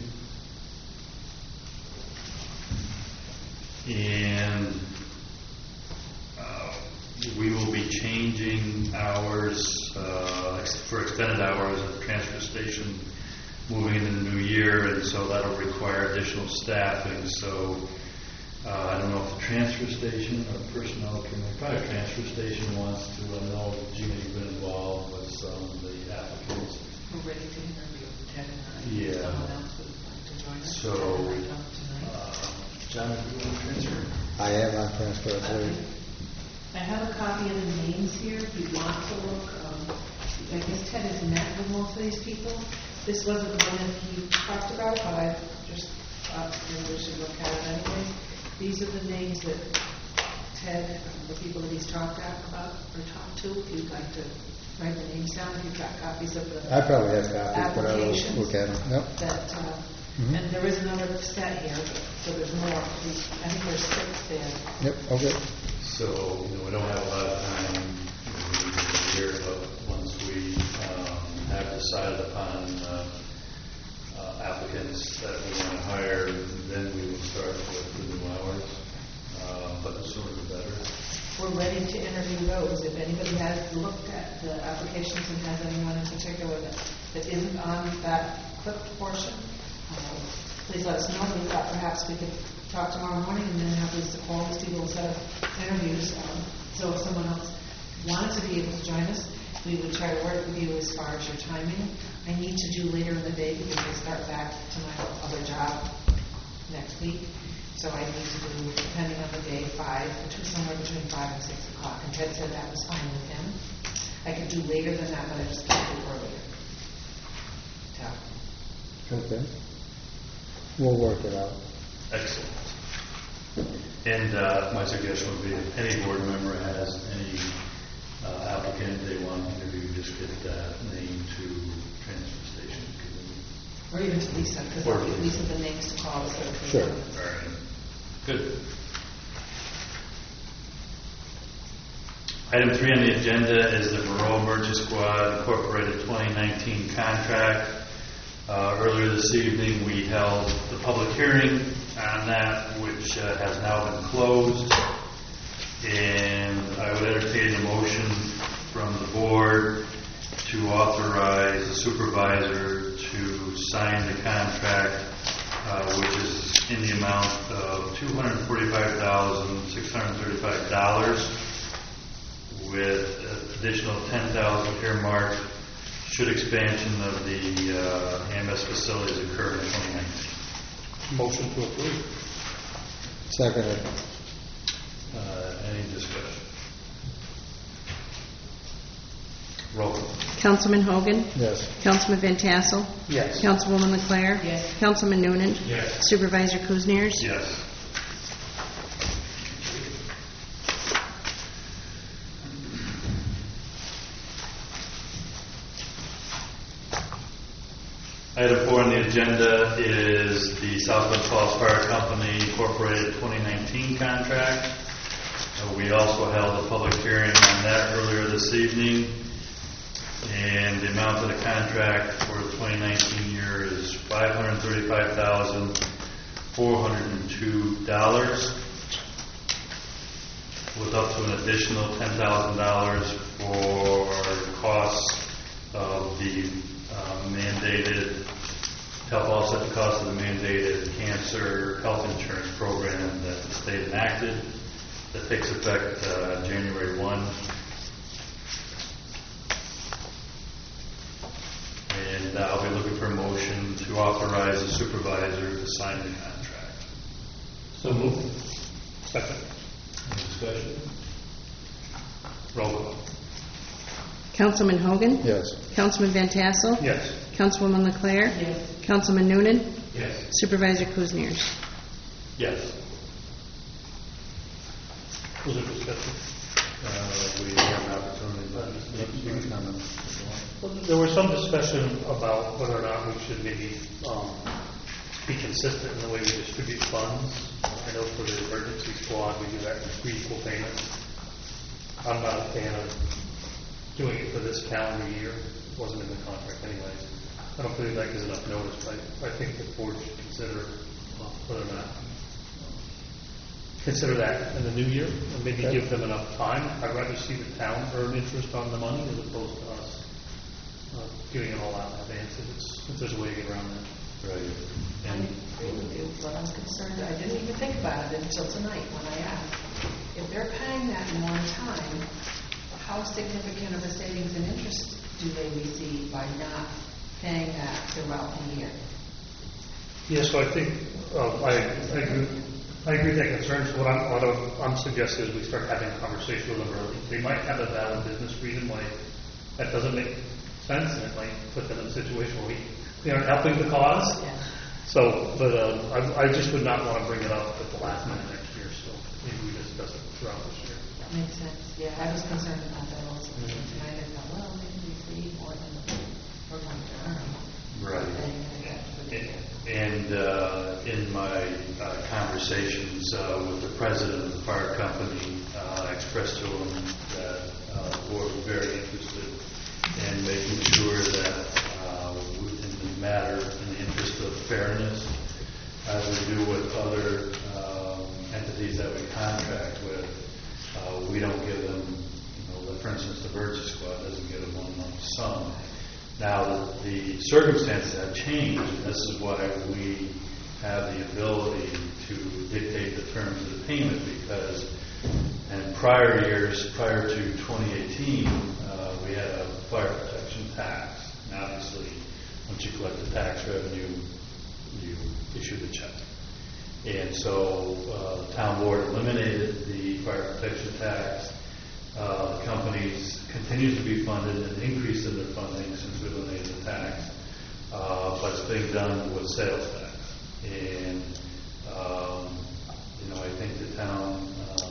And uh, we will be changing hours uh, ex- for extended hours at the transfer station moving into the new year, and so that'll require additional staffing. So uh, I don't know if the transfer station or personnel committee, probably the transfer station wants to. I know Gina, you've been involved with some of the applicants. We're ready to interview Ted and I. Yeah. Someone else would like to join us. So, Ted and I talked tonight. uh, John, if you want to transfer? I am on transfer, I believe. I have a copy of the names here, if you want to look. Um, I guess Ted has met with most of these people. This wasn't the one that he talked about, but I just thought maybe we should look at it anyway. These are the names that Ted, um, the people that he's talked at- about or talked to. If you'd like to write the names down, if you've got copies of the I probably have copies, but I will applications look at them. Yep. that, uh, Mhm. and there is another set here, so there's more. We- I think there's six there. Yep, okay. So, you know, we don't have a lot of time in the year, but once we um, have decided upon uh, uh, applicants that we want to hire, then we will start with the new hours. Uh, But the sooner the better. We're ready to interview those. If anybody has looked at the applications and has anyone in particular that, that isn't on that clipped portion, uh, please let us know. We thought perhaps we could talk tomorrow morning and then have these, all these people set up interviews. Um, so if someone else wanted to be able to join us, we would try to work with you as far as your timing. I need to do later in the day because I start back to my other job next week. So I need to do, depending on the day, five, between, somewhere between five and six o'clock. And Ted said that was fine with him. I could do later than that, but I just can't do earlier. So, Okay. We'll work it out. Excellent. And uh, my suggestion would be if any board member has any uh, applicant they want to interview, just get that name to transfer station. or even to Lisa, because Or I'll give Lisa. Lisa the names to call. So Sure. All right. Good. Item three on the agenda is the Moreau Merchant Squad Incorporated twenty nineteen contract. Uh, Earlier this evening, we held the public hearing on that, which uh, has now been closed. And I would entertain a motion from the board to authorize the supervisor to sign the contract, uh, which is in the amount of two hundred forty-five thousand six hundred thirty-five dollars, with additional ten thousand dollars earmarked should expansion of the uh, A M S facilities occur in twenty nineteen. Motion to approve. Seconded. Uh, Any discussion? Roll call. Councilman Hogan? Yes. Councilman Van Tassel? Yes. Councilwoman Leclerc? Yes. Councilman Noonan? Yes. Supervisor Kuzniers? Yes. Item four on the agenda is the Southland Falls Fire Company Incorporated twenty nineteen contract. Uh, We also held a public hearing on that earlier this evening. And the amount of the contract for the twenty nineteen year is five hundred thirty-five thousand four hundred two dollars, with up to an additional ten thousand dollars for costs of the uh, mandated help offset the cost of the mandated cancer health insurance program that the state enacted that takes effect uh, January first. And uh, I'll be looking for a motion to authorize the supervisor to sign the contract. So moved. Second. Any discussion? Roll call. Councilman Hogan? Yes. Councilman Van Tassel? Yes. Councilwoman LeClaire? Yes. Councilman Noonan? Yes. Supervisor Kuzniers? Yes. Was there discussion? Uh, we have an opportunity, but you can comment. Well, there was some discussion about whether or not we should maybe um, be consistent in the way we distribute funds. I know for the emergency squad, we do that in three equal payments. I'm not a fan of doing it for this calendar year. It wasn't in the contract anyways. I don't believe that gives enough notice, but I think the board should consider uh, whether or not consider that in the new year, and maybe Okay. give them enough time. I'd rather see the town earn interest on the money as opposed to us uh, giving it all out in advance if, it's, if there's a way to get around that. Right. I And agree with you, but I'm concerned, I didn't even think about it until tonight when I asked. If they're paying that in one time, how significant of a savings in interest do they receive by not paying that throughout the year? Yeah, so I think uh, I, I agree. I agree with that concern. So what I'm, what I'm I'm suggesting is we start having a conversation with them early. They might have a valid business reason why that doesn't make sense, and it might put them in a situation where we, we aren't helping the cause. Yeah. So, but um, I, I just would not want to bring it up at the last minute next year. So maybe we discuss it throughout this year. That makes sense. Yeah, I was concerned about that also. So tonight I thought, well, maybe we see more than we're going to earn. Right. Paying it back for the year. And uh, in my uh, conversations uh, with the president of the fire company, uh, I expressed to him that uh, the board was very interested in making sure that uh, in the matter, in the interest of fairness, as we do with other um, entities that we contract with, uh, we don't give them, you know, like for instance, the emergency squad doesn't give them one lump sum. Now, the circumstances have changed, and this is why we have the ability to dictate the terms of the payment, because in prior years, prior to twenty eighteen, uh, we had a fire protection tax. And obviously, once you collect the tax revenue, you issue the check. And so uh, the town board eliminated the fire protection tax. Uh, the companies continue to be funded and increase in their funding since we eliminated the tax, uh, but it's being done with sales tax. And um, you know, I think the town uh,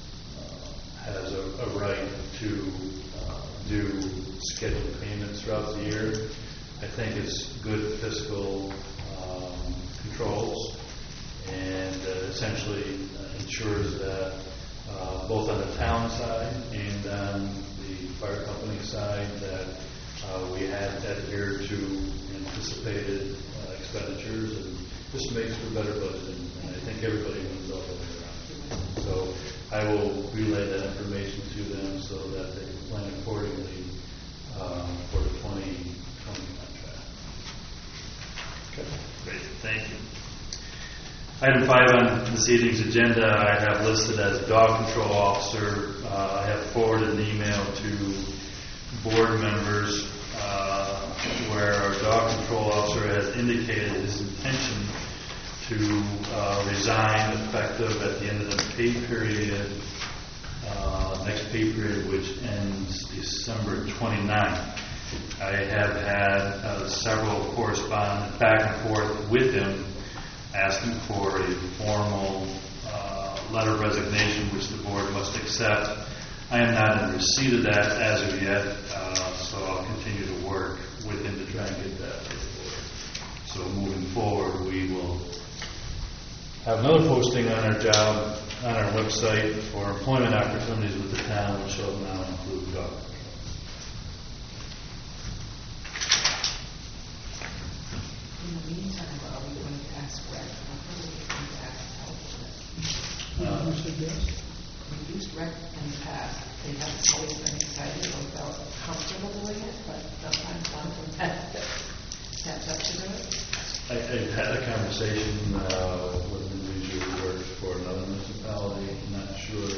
uh, has a, a right to uh, do scheduled payments throughout the year. I think it's good fiscal um, controls, and uh, essentially uh, ensures that Uh, both on the town side and on the fire company side, that uh, we had adhered to anticipated uh, expenditures, and this makes for better budgeting, and I think everybody wins all the way around. So I will relay that information to them so that they can plan accordingly um, for the twenty twenty contract. Okay. Great, thank you. Item five on this evening's agenda, I have listed as dog control officer. Uh, I have forwarded an email to board members uh, where our dog control officer has indicated his intention to uh, resign effective at the end of the pay period, uh, next pay period, which ends December twenty-ninth. I have had uh, several correspondence back and forth with him, asking for a formal uh, letter of resignation, which the board must accept. I am not in receipt of that as of yet, uh, so I'll continue to work with him to try and get that to the board. So moving forward, we will have another posting on our job, on our website for employment opportunities with the town, which will now include dog control. In the meantime, are we going to ask Rec? I'm probably going to ask help for this. Uh, We used Rec in the past. They haven't always been excited or felt comfortable doing it, but sometimes one can test it. Catch up to do it. I, I had a conversation uh, with an individual who works for another municipality. I'm not sure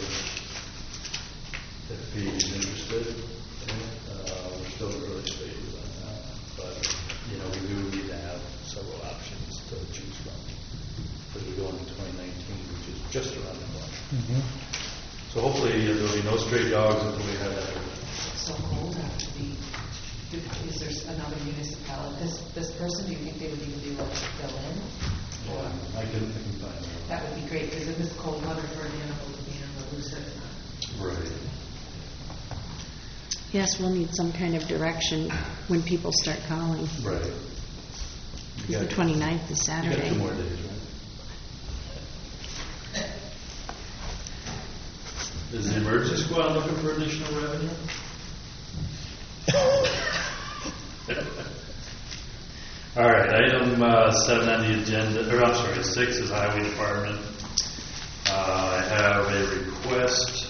if he's interested in it. Uh, we're still in early stages on that. But, you know, we do need to have several options to choose from. Because we're going to twenty nineteen, which is just around the corner. Mhm. So hopefully uh, there'll be no stray dogs until we have that. So cold have to be, is there another municipality, this, this person, do you think they would even be able to fill in? Or Yeah, I can, I can find out. that would be great, because if it's cold weather for an animal to be on the loose, it's not. Right. Yes, we'll need some kind of direction when people start calling. Right. You The got- twenty-ninth is You got Saturday. two more days, right? Is the emergency squad looking for additional revenue? All right, item uh, seven on the agenda, or I'm sorry, six is highway department. Uh, I have a request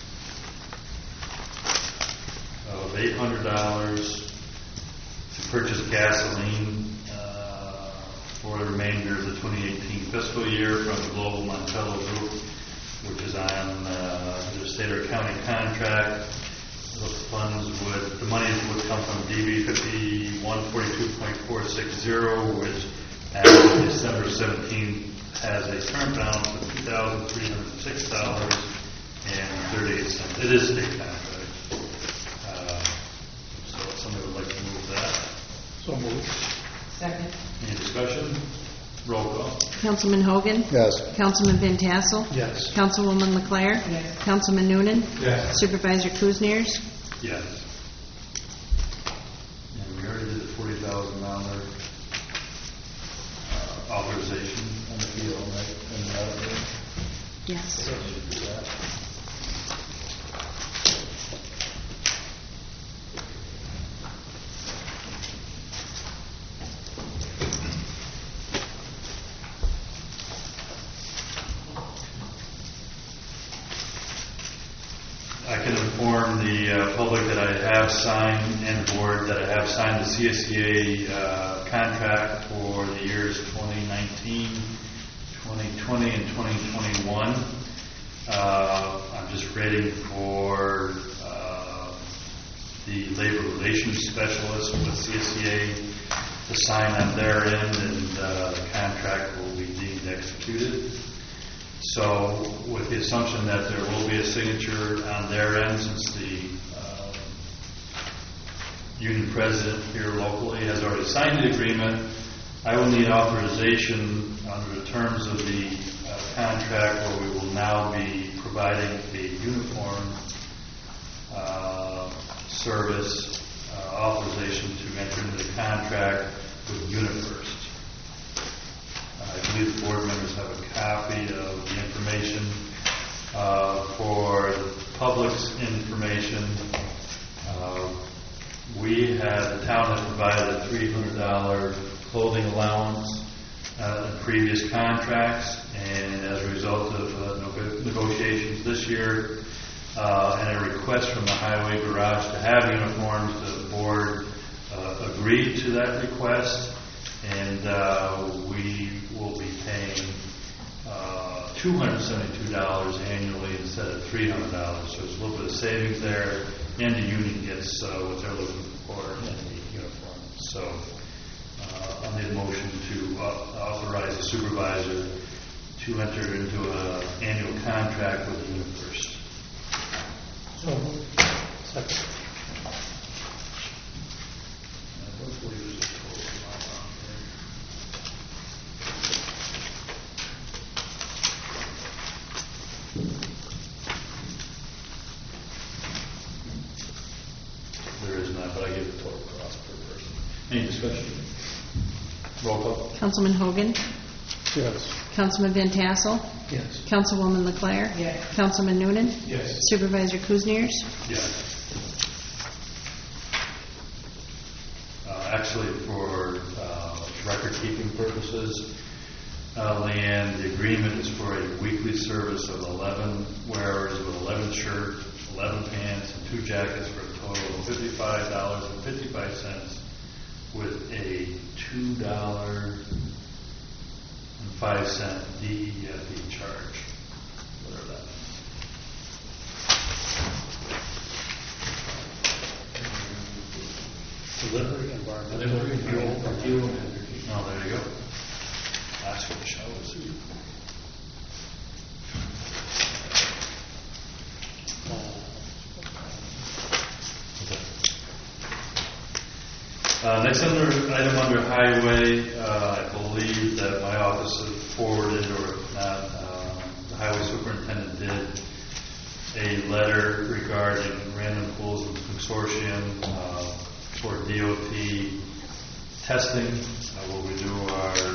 of eight hundred dollars to purchase gasoline uh, for the remainder of the twenty eighteen fiscal year from the Global Montello Group, which is on uh, the state or county contract. Those funds would, the money would come from D B fifty-one forty-two point four six zero, which as of December seventeenth has a current balance of two thousand three hundred six dollars and thirty-eight cents. It is state contract. Uh, So if somebody would like to move that. So moved. Second. Any discussion? Roll call. Councilman Hogan? Yes. Councilman Van Tassel? Yes. Councilwoman Leclerc? Yes. Councilman Noonan? Yes. Supervisor Kuzniers? Yes. And we already did the forty thousand dollar uh, authorization on the field, right? And the other, Yes. so we need to do that. I can inform the uh, public that I have signed, and the board, that I have signed the C S E A uh, contract for the years twenty nineteen, twenty twenty, and twenty twenty-one. Uh, I'm just waiting for uh, the labor relations specialist with C S E A to sign on their end, and uh, the contract will be deemed executed. So with the assumption that there will be a signature on their end, since the uh, union president here locally has already signed the agreement, I will need authorization under the terms of the uh, contract, where we will now be providing a uniform uh, service uh, authorization to enter into the contract with UniFirst. I believe the board members have a copy of the information. Uh, for the public's information, uh, we had, the town has provided a three hundred dollars clothing allowance uh, in previous contracts, and as a result of uh, nego- negotiations this year, uh, and a request from the highway garage to have uniforms, the board uh, agreed to that request. And uh, we will be paying uh, two hundred seventy-two dollars annually instead of three hundred dollars. So there's a little bit of savings there, and the union gets uh, what they're looking for in the uniform. So uh, I made a motion to uh, authorize the supervisor to enter into an annual contract with UniFirst. So moved. Second. I don't believe there's a total amount on here. There is not, but I give the total cost per person. Any discussion? Roll call. Councilman Hogan? Yes. Councilman Van Tassel? Yes. Councilwoman Leclerc? Yes. Councilman Noonan? Yes. Supervisor Kuzniers? Yes. Uh, Actually, for uh, record-keeping purposes, uh, Leanne, the agreement is for a weekly service of eleven wearers with eleven shirts, eleven pants, and two jackets for a total of fifty-five dollars and fifty-five cents, with a two dollar and five cent D E F E charge, whatever that is. Delivery, environmental, Delivery, fuel. fuel, fuel, and energy. Oh, there you go. That's what the show was. Uh, next under, item under highway, uh, I believe that my office had forwarded, or if not, um, the highway superintendent did a letter regarding Random Pools and Consortium uh, for D O T testing, uh, where we do our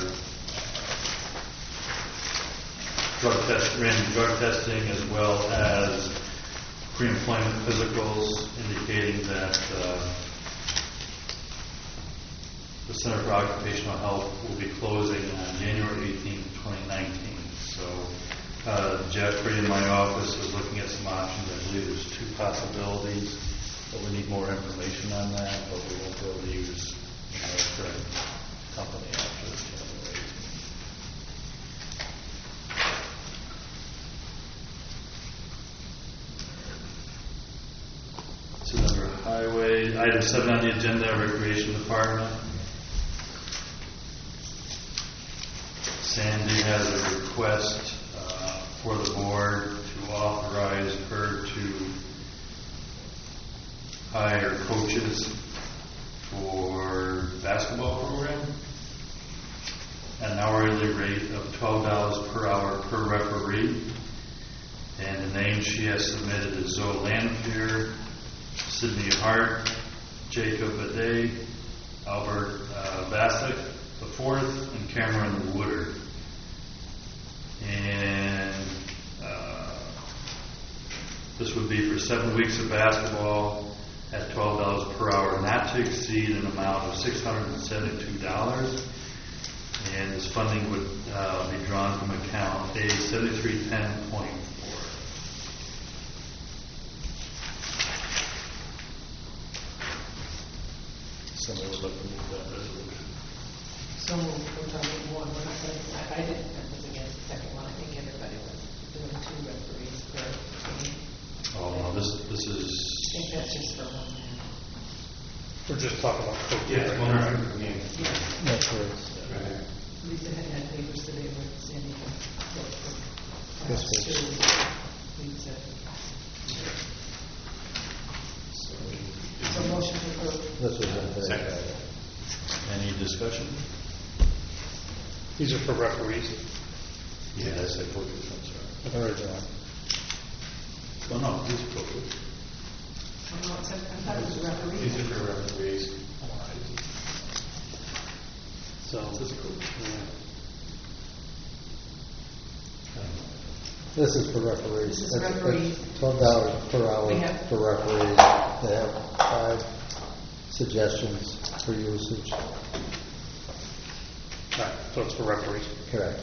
drug test, random drug testing, as well as pre-employment physicals, indicating that uh, the Center for Occupational Health will be closing on January eighteenth, twenty nineteen. So uh, Jeffrey in my office is looking at some options. I believe there's two possibilities, but we need more information on that, but we won't be able to use our current company after January eighteenth. So number highway, item seven on the agenda, Recreation Department. Sandy has a request uh, for the board to authorize her to hire coaches for basketball program at an hourly rate of twelve dollars per hour per referee. And the names she has submitted is Zoe Lanfear, Sydney Hart, Jacob Aday, Albert uh, Bassick the fourth, and Cameron Woodard. And uh, this would be for seven weeks of basketball at twelve dollars per hour, not to exceed an amount of six hundred seventy-two dollars. And this funding would uh, be drawn from account A seventy-three ten point four. Somebody would like to move that resolution. So we're talking one, we're not going to, I I didn't, I was against the second one, I think everybody was doing two referees per game. Oh, no, this, this is, I think that's just for one man. We're just talking about coaches. Yeah, right one now. hundred per game. Yeah, That's right. Right. Lisa had had papers today with Sandy. Yes, please. Lisa. So motion to approve. This was in there. Second. any discussion? These are for referees. Yeah, that's the coaches, I'm sorry. Original. Well, no, these are coaches. Oh, no, it said- I thought it was referee. These are for referees. So, yeah. This is for referees. This is That's- that's referees. Twelve dollars per hour We have- for referees. They have five suggestions for usage. Right, so it's for referees. Correct.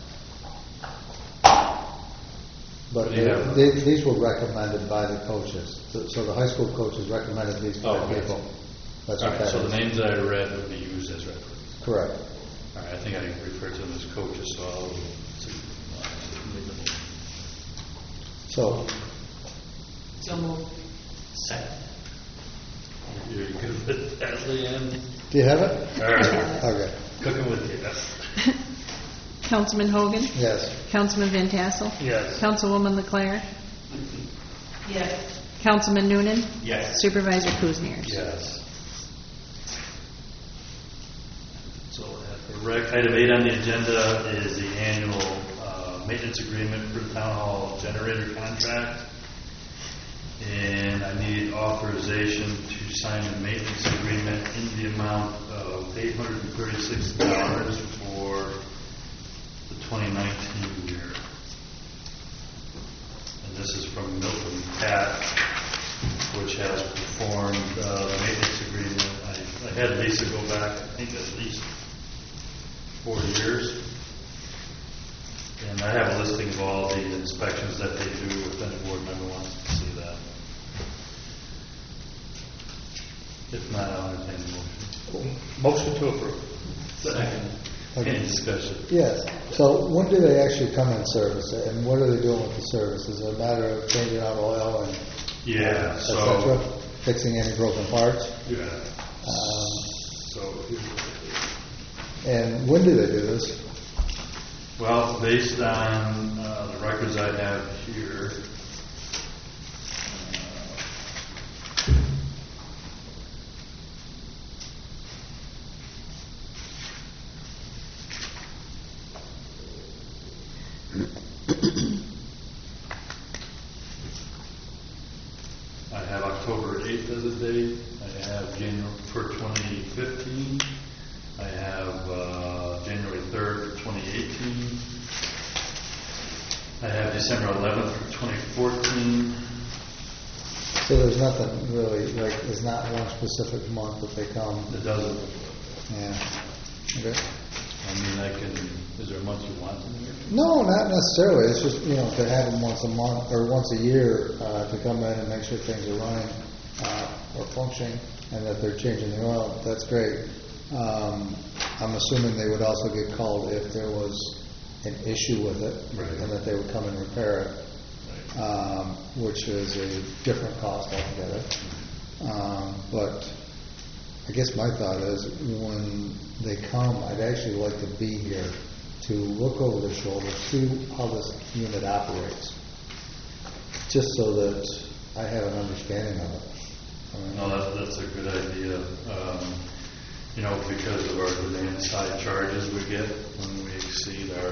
But They have- they- they- these were recommended by the coaches. So so the high school coaches recommended these Oh, five okay. people. That's All what right, that so the is. names that I read would be used as referees. Correct. All right, I think I referred to them as coaches, so I'll see. So, So moved. Second. You're good with that, Leanne? do you have it? All right, Okay, cooking with you. Councilman Hogan? yes. Councilman Van Tassel? Yes. Councilwoman LeClaire? Yes. Councilman Noonan? Yes. Supervisor Kuzniers? Yes. So at the rec, item eight on the agenda is the annual uh, maintenance agreement for the town hall generator contract. And I need authorization to sign a maintenance agreement in the amount of eight hundred thirty-six dollars for the twenty nineteen year. And this is from Milton Cat, which has performed uh, the maintenance agreement. I, I had Lisa go back, I think at least four years. And I have a listing of all the inspections that they do, if any board member wants to see that. If not, I'll entertain the motion. Motion to approve. Second. Okay. Any discussion? Yes. So when do they actually come and service it, and what are they doing with the service? Is it a matter of changing out oil and Yeah, et so. cetera, fixing any broken parts? Yeah. Um, So, And when do they do this? well, based on uh, the records I have here, I have October eighth as a date. I have January for twenty fifteen. I have uh, January third for twenty eighteen. I have December eleventh for twenty fourteen. So there's nothing really, like, there's not one specific month that they come? It doesn't. Yeah. Okay. I mean, I can. Is there a month you want in here? No, not necessarily. It's just, you know, to have them once a month or once a year uh, to come in and make sure things are running uh, or functioning and that they're changing the oil. That's great. Um, I'm assuming they would also get called if there was an issue with it, Right. and that they would come and repair it, Right. um, which is a different cost altogether. Um, but I guess my thought is when they come, I'd actually like to be here to look over their shoulder, see how this unit operates, just so that I have an understanding of it. I mean, No, that's, that's a good idea. Um, you know, because of our demand side charges we get when we exceed our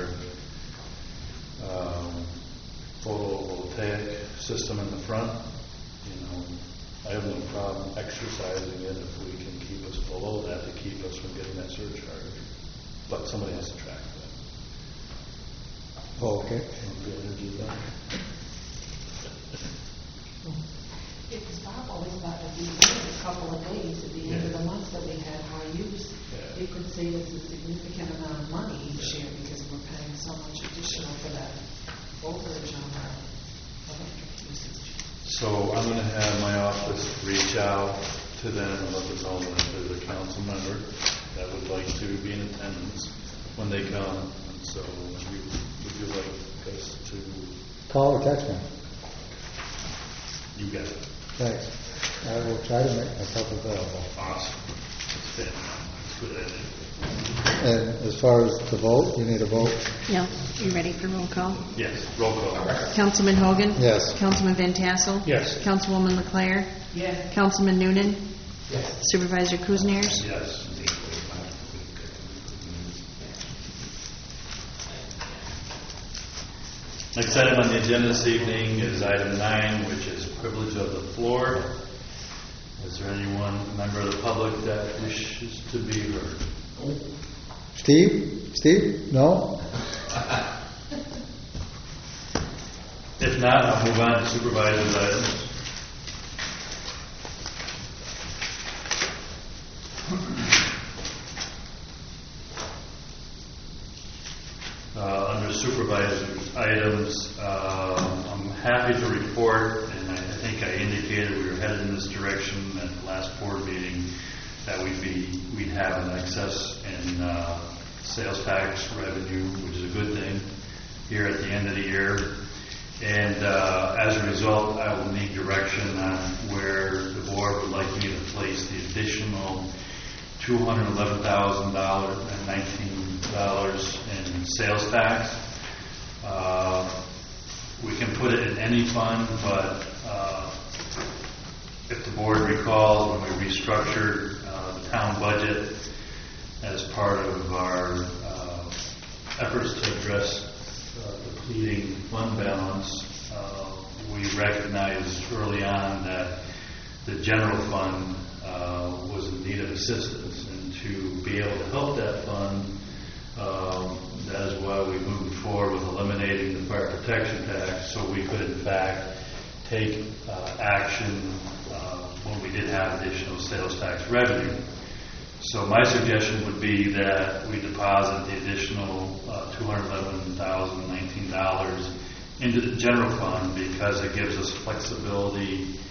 um, photovoltaic system in the front, you know, I have no problem exercising it if we can keep us below that to keep us from getting that surcharge. But somebody has to track that. Oh, okay. The energy bill. Because Bob always thought that we waited a couple of days at the end of the month that we had high use. Yeah. It could save us a significant amount of money each year because we're paying so much additional for that overage on our electric usage. So I'm going to have my office reach out to them and let them know that there's a council member that would like to be in attendance when they come. And so would you, would you like us to, Call or text me. you got it. Thanks. I will try to make myself available. Awesome. That's fit. That's good idea. And as far as the vote, you need a vote? Yeah, you ready for roll call? Yes, roll call. Councilman Hogan? Yes. Councilman Van Tassel? Yes. Councilwoman LeClaire? Yes. Councilman Noonan? Yes. Supervisor Kuzniers? Yes. Next item on the agenda this evening is item nine, which is privilege of the floor. Is there anyone, member of the public, that wishes to be heard? Steve? Steve? No? If not, I'll move on to supervisor's items. Uh, under supervisor's items, um, I'm happy to report, and I think I indicated we were headed in this direction at the last board meeting, that we'd be, we'd have an excess in uh, sales tax revenue, which is a good thing, here at the end of the year. And uh, as a result, I will need direction on where the board would like me to place the additional two hundred eleven thousand nineteen dollars in sales tax. Uh, we can put it in any fund, but uh, if the board recalls, when we restructured uh, the town budget as part of our uh, efforts to address uh, depleting fund balance, uh, we recognized early on that the general fund uh, was in need of assistance, and to be able to help that fund, um, that is why we moved forward with eliminating the fire protection tax, so we could in fact take uh, action uh, when we did have additional sales tax revenue. So my suggestion would be that we deposit the additional uh, two hundred eleven thousand nineteen dollars into the general fund, because it gives us flexibility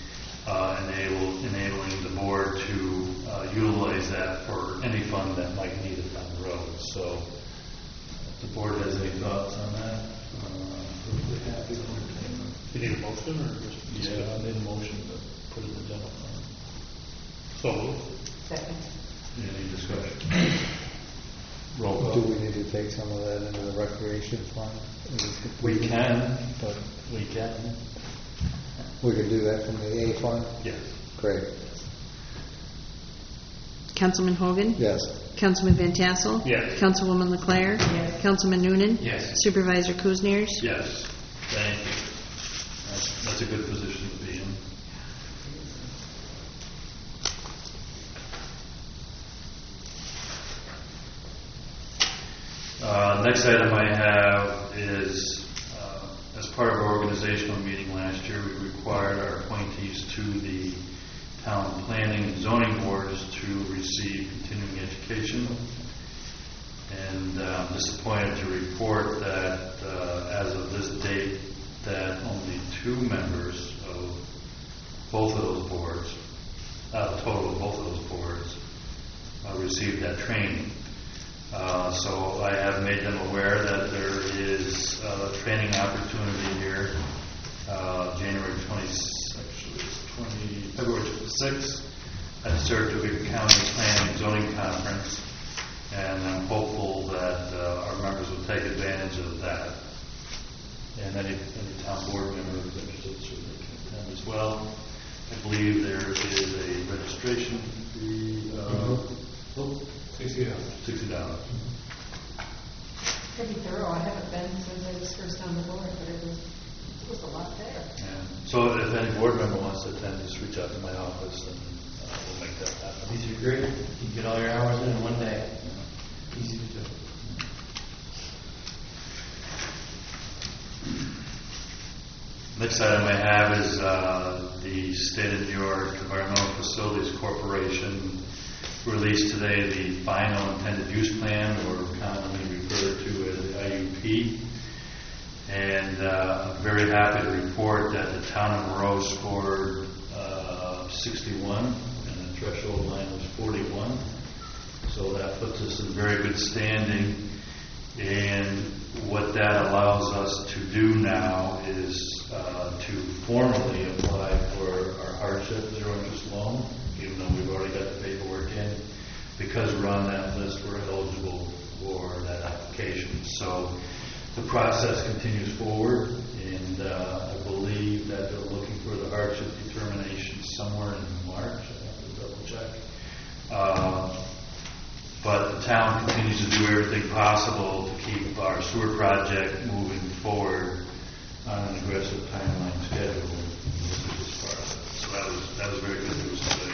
uh, enable, enabling the board to uh, utilize that for any fund that might need it down the road. So if the board has any thoughts on that, uh, we're happy to entertain them. Do you need a motion or just? Yeah, I made a motion to put it in the general fund. So moved. Second. Any discussion? Roll call. Do we need to take some of that into the recreation fund? We can, but we can. We can do that from the A fund? Yes. Great. Councilman Hogan? Yes. Councilman Van Tassel? Yes. Councilwoman LeClaire? Yes. Councilman Noonan? Yes. Supervisor Kuzniers? Yes. Thank you. That's, that's a good position to be in. Uh, next item I have is, uh, as part of our organizational meeting last year, we required our appointees to the town planning and zoning boards to receive continuing education. And uh, I'm disappointed to report that uh, as of this date, that only two members of both of those boards, uh, total of both of those boards, uh, received that training. Uh, so I have made them aware that there is a training opportunity here, uh, January twentieth, actually it's twenty, February twenty-sixth, at the Saratoga County Planning and Zoning Conference, and I'm hopeful that uh, our members will take advantage of that. And any, any town board member who's interested certainly can attend as well. I believe there is a registration fee. Uh, Mm-hmm. oh, Sixty dollars. Sixty dollars. Pretty thorough. I haven't been since I was first on the board, but it was, it was a lot there. Yeah. So if any board member wants to attend, just reach out to my office and uh, we'll make that happen. These are great. You get all your hours in in one day. Easy to do. Next item I have is uh, the State of New York Environmental Facilities Corporation released today the final intended use plan, or commonly referred to as the I U P. And uh, I'm very happy to report that the town of Monroe scored uh, sixty-one, and the threshold line was forty-one. So that puts us in very good standing. And what that allows us to do now is uh, to formally apply for our hardship zero interest loan, even though we've already got the paperwork in. Because we're on that list, we're eligible for that application. So the process continues forward, and uh, I believe that they're looking for the hardship determination somewhere in March. I have to double check. Uh, but the town continues to do everything possible to keep our sewer project moving forward on an aggressive timeline schedule. This is this process. So that was that was very good news today.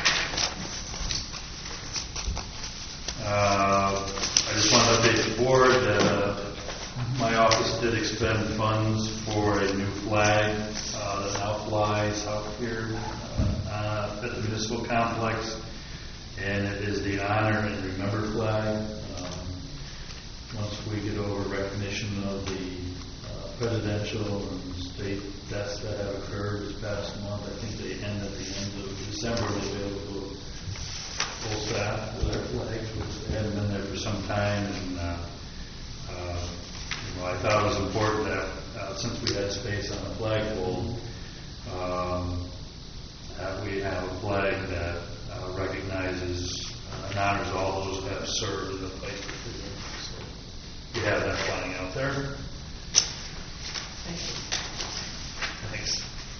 Uh, I just want to update the board that uh, my office did expend funds for a new flag uh, that now flies out here uh, uh, at the municipal complex, and it is the Honor and Remember flag. Um, once we get over recognition of the uh, presidential and state deaths that have occurred this past month, I think they end at the end of December. They'll be able to full staff with our flags, which they hadn't been there for some time. And uh, uh, you know, I thought it was important that uh, since we had space on the flagpole, um, that we have a flag that uh, recognizes uh, and honors all those who have served in the place of freedom. So we have that flying out there. Thank you. Thanks.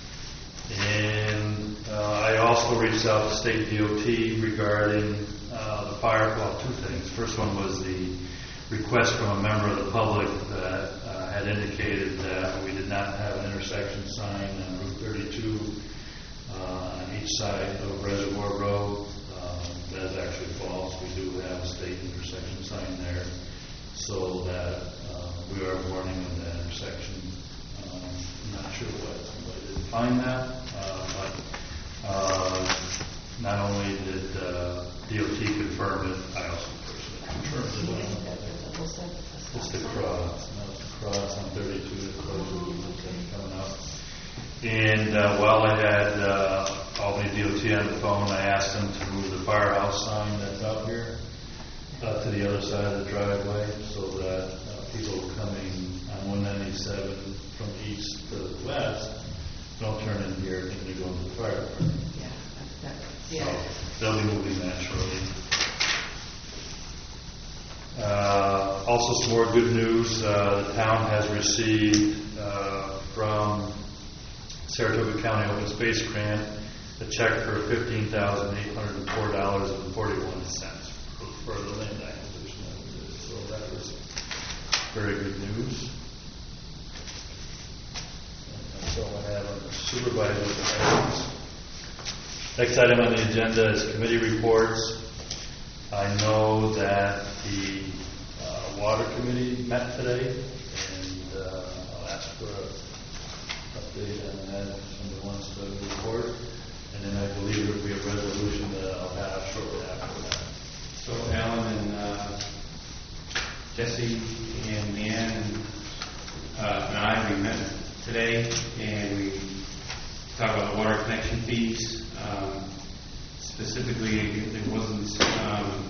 And uh, I also reached out to State D O T regarding uh, the fire, well, two things. First one was the request from a member of the public that uh, had indicated that we did not have an intersection sign on Route thirty-two uh, on each side of Reservoir Road. Um, that is actually false. We do have a state intersection sign there, so that uh, we are warning of that intersection. Um, I'm not sure what somebody didn't find that, uh, but uh, not only did uh, D O T confirm it, I also personally confirmed it. It's the cross. No, it's the cross on thirty-two that closes coming up. And uh, while I had uh, Albany D O T on the phone. I asked them to move the firehouse sign that's out here uh, to the other side of the driveway so that uh, people coming on one ninety-seven from east to west don't turn in here thinking they're going to the fire department. Yeah, that's, that's, So yeah. they'll be moving that shortly. Uh, also, some more good news. Uh, the town has received uh, from Saratoga County Open Space Grant a check for fifteen thousand eight hundred four dollars and forty-one cents for, for the land acquisition that we did. So that was very good news. And that's all I have on the supervisor's items. Next item on the agenda is committee reports. I know that the uh, water committee met today, and uh, I'll ask for an update on that if somebody wants to report. And then I believe there will be a resolution that I'll have shortly after that. So Alan and uh, Jesse and Leanne and, uh, and I, we met today, and we talked about the water connection fees. Um, specifically, there wasn't um,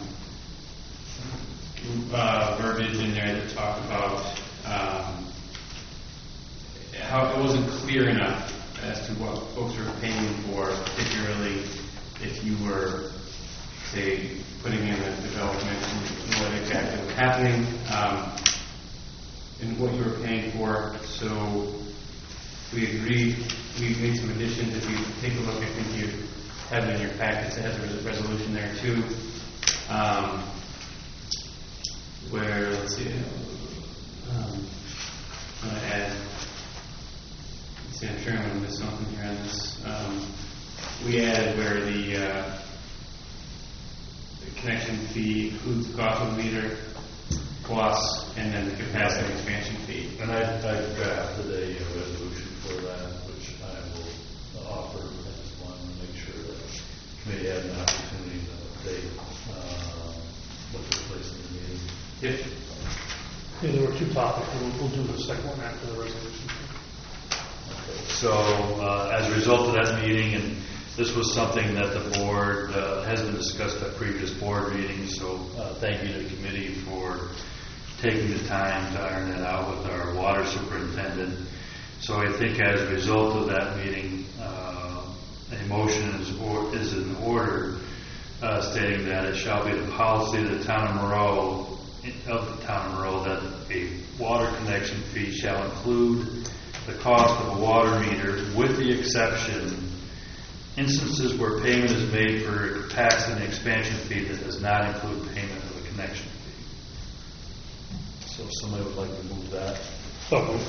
uh, verbiage in there that talked about um, how it wasn't clear enough as to what folks were paying for, particularly if you were, say, putting in a development and what exactly was happening um, and what you were paying for. So we agreed, we made some additions. If you take a look, I think you have it in your packets. It has a resolution there too, um, where, let's see, um, I'm going to add, let's see, I'm sure I'm going to miss something here on this. Um, we added where the, uh, the connection fee includes the cost of the meter plus and then the capacity expansion fee. And I, I drafted a resolution for that, which I will offer. I just want to make sure that the committee had an opportunity to update uh, what took place in the meeting. Yep. Yeah, there were two topics. We'll, we'll do the second one after the resolution. Okay. So uh, as a result of that meeting, and this was something that the board uh, has been discussed at previous board meetings, so uh, thank you to the committee for taking the time to iron that out with our water superintendent. So I think as a result of that meeting, uh, a motion is, or, is in order uh, stating that it shall be the policy of the town of Monroe, of the town of Monroe, that a water connection fee shall include the cost of a water meter, with the exception instances where payment is made for a capacity and expansion fee that does not include payment of a connection fee. So if somebody would like to move that. So moved.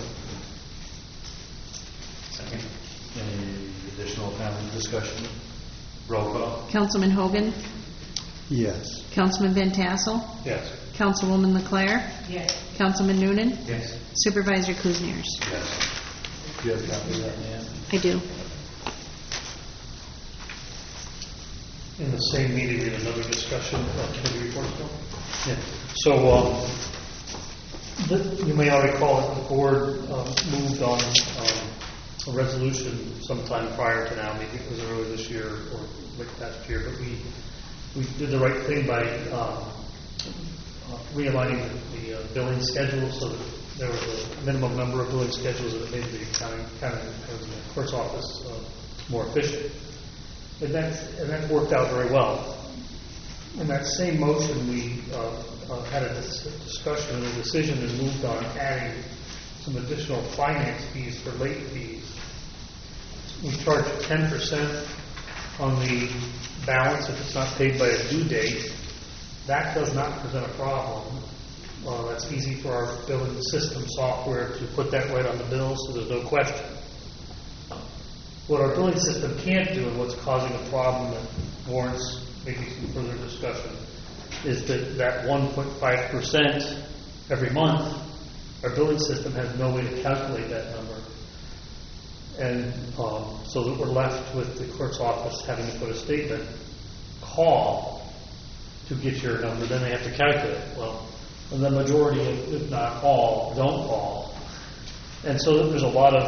Second. Any additional comment, discussion? Roll call. Councilman Hogan, Yes. Councilman Van Tassel, Yes. Councilwoman LeClaire, Yes. Councilman Noonan, Yes. Supervisor Kuzniers. Yes. Do you have a copy of that, Nan? I do. In the same meeting, we had another discussion of committee reports. Bill? Yeah. So, um, the, you may already recall that the board um, moved on um, a resolution sometime prior to now, maybe it was early this year or late last year, but we we did the right thing by um, uh, realigning the, the uh, billing schedule so that there was a minimum number of billing schedules that made the county, county or the clerk's office uh, more efficient. And that, and that worked out very well. In that same motion, we uh, uh, had a dis- discussion and a decision and moved on adding some additional finance fees for late fees. We charge ten percent on the balance if it's not paid by a due date. That does not present a problem. Uh, that's easy for our billing system software to put that right on the bill, so there's no question. What our billing system can't do, and what's causing a problem that warrants maybe some further discussion, is that that one point five percent every month, our billing system has no way to calculate that number. And um, so that we're left with the clerk's office having to put a statement, call to get your number, then they have to calculate it. Well, the majority, if not all, don't call. And so there's a lot of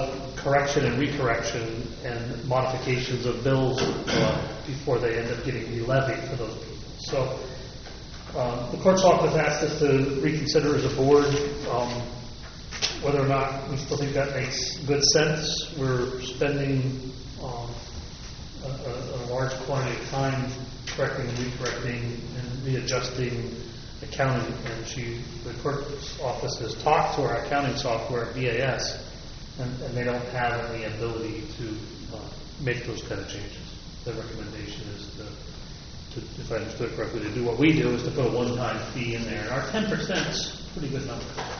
correction and recorrection and modifications of bills uh, before they end up getting re-levied for those people. So um, the clerk's office asked us to reconsider as a board um, whether or not we still think that makes good sense. We're spending um, a, a, a large quantity of time correcting and recorrecting and readjusting accounting, and she, the clerk's office has talked to our accounting software, B A S, and, and they don't have any ability to uh, make those kind of changes. The recommendation is to, to, if I understood correctly, to do what we do, is to put a one-time fee in there, and our ten percent is a pretty good number.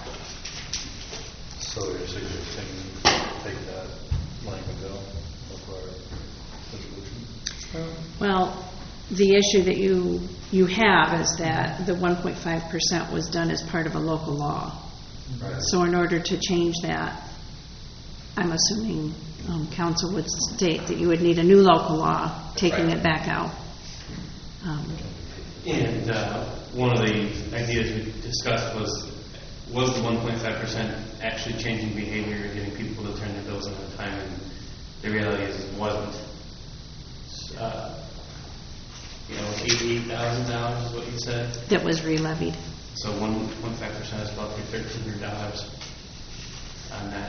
So you're suggesting take that language out of our resolution? Well, the issue that you you have is that the one point five percent was done as part of a local law. Right. So in order to change that, I'm assuming um, council would state that you would need a new local law, taking Right. it back out. Um, And uh, one of the ideas we discussed was, was the one point five percent actually changing behavior and getting people to turn their bills in on time? And the reality is it wasn't. Uh, you know, eighty-eight thousand dollars is what you said. that was re-levied. So one point five percent is about thirteen hundred dollars on that.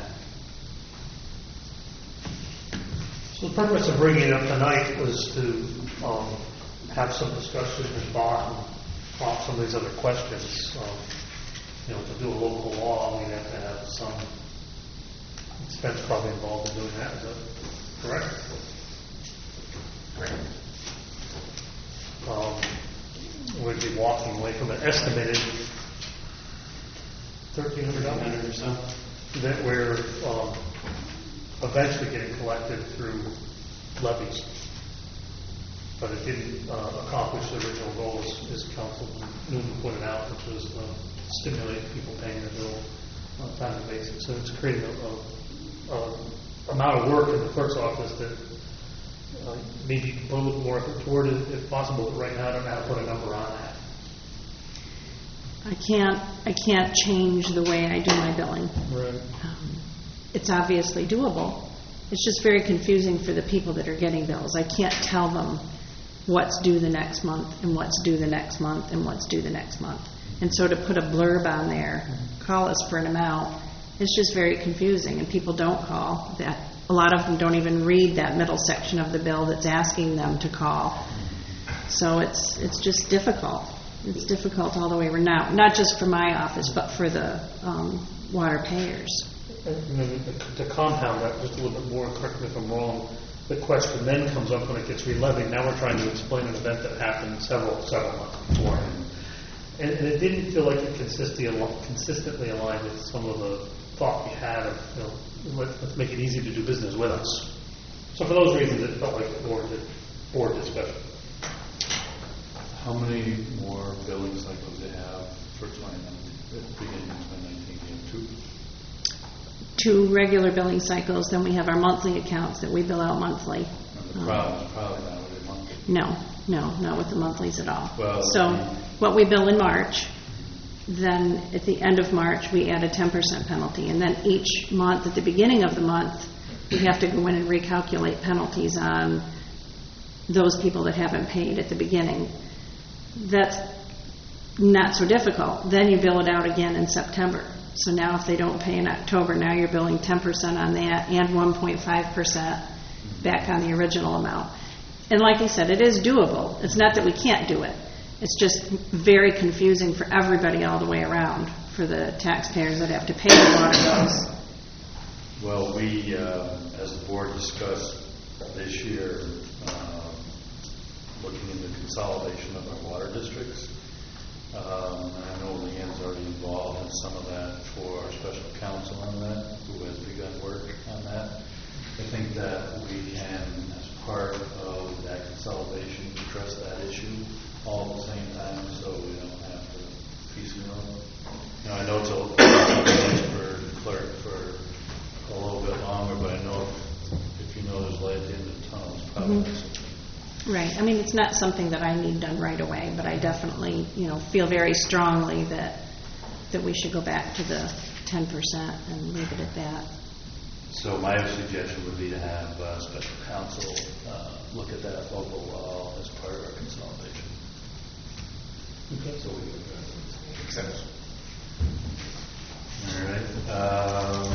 So the purpose of bringing it up tonight was to um, have some discussion and thought and prompt some of these other questions. Um, you know, to do a local law, we have to have some expense probably involved in doing that. Is that correct? Correct. Um, we'd be walking away from an estimated thirteen hundred dollars or so. that we're um, eventually getting collected through levies. But it didn't uh, accomplish the original goal, as, as Councilman Newman pointed out, which was uh, stimulate people paying their bill on a timely basis. So it's creating a, a, a amount of work in the clerk's office that uh, maybe put a little more effort toward it if possible, but right now I don't know how to put a number on that. I can't I can't change the way I do my billing. Right. Um, it's obviously doable. It's just very confusing for the people that are getting bills. I can't tell them what's due the next month and what's due the next month and what's due the next month. And so to put a blurb on there, call us for an amount, it's just very confusing, and people don't call. That a lot of them don't even read that middle section of the bill that's asking them to call. So it's it's just difficult. It's difficult all the way around. Now, not just for my office, but for the um, water payers. And then to compound that just a little bit more, correct me if I'm wrong, the question then comes up when it gets re-levied. Now we're trying to explain an event that happened several, several months before. And, and it didn't feel like it consistently, consistently aligned with some of the thought we had of, you know, let, let's make it easy to do business with us. So for those reasons, it felt like a board, board discussion. How many more billing cycles do you have for twenty nineteen, beginning of twenty nineteen? You have two? Two regular billing cycles, then we have our monthly accounts that we bill out monthly. And the Um, problem is probably not with the monthly. No, no, not with the monthlies at all. Well, So I mean- what we bill in March, then at the end of March, we add a ten percent penalty. And then each month, at the beginning of the month, we have to go in and recalculate penalties on those people that haven't paid at the beginning. That's not so difficult. Then you bill it out again in September. So now if they don't pay in October, now you're billing ten percent on that and one point five percent back on the original amount. And like I said, it is doable. It's not that we can't do it. It's just very confusing for everybody all the way around, for the taxpayers that have to pay the water bills. Well, we, uh, as a board, discussed this year um, looking into consolidation of our water districts. Um, and I know Leanne's already involved in some of that for our special counsel on that, who has begun work on that. I think that we can, as part of that consolidation, address that issue all at the same time, so we don't have to piecemeal. You know, I know it's a little for the clerk for a little bit longer, but I know if, if you know there's light at the end of the tunnel, it's probably Mm-hmm. not something. Right. I mean, it's not something that I need done right away, but I definitely, you know, feel very strongly that that we should go back to the ten percent and leave it at that. So my suggestion would be to have uh, special counsel uh, look at that local law as part of our consolidation. Okay. So we would uh, accept. All right. Uh,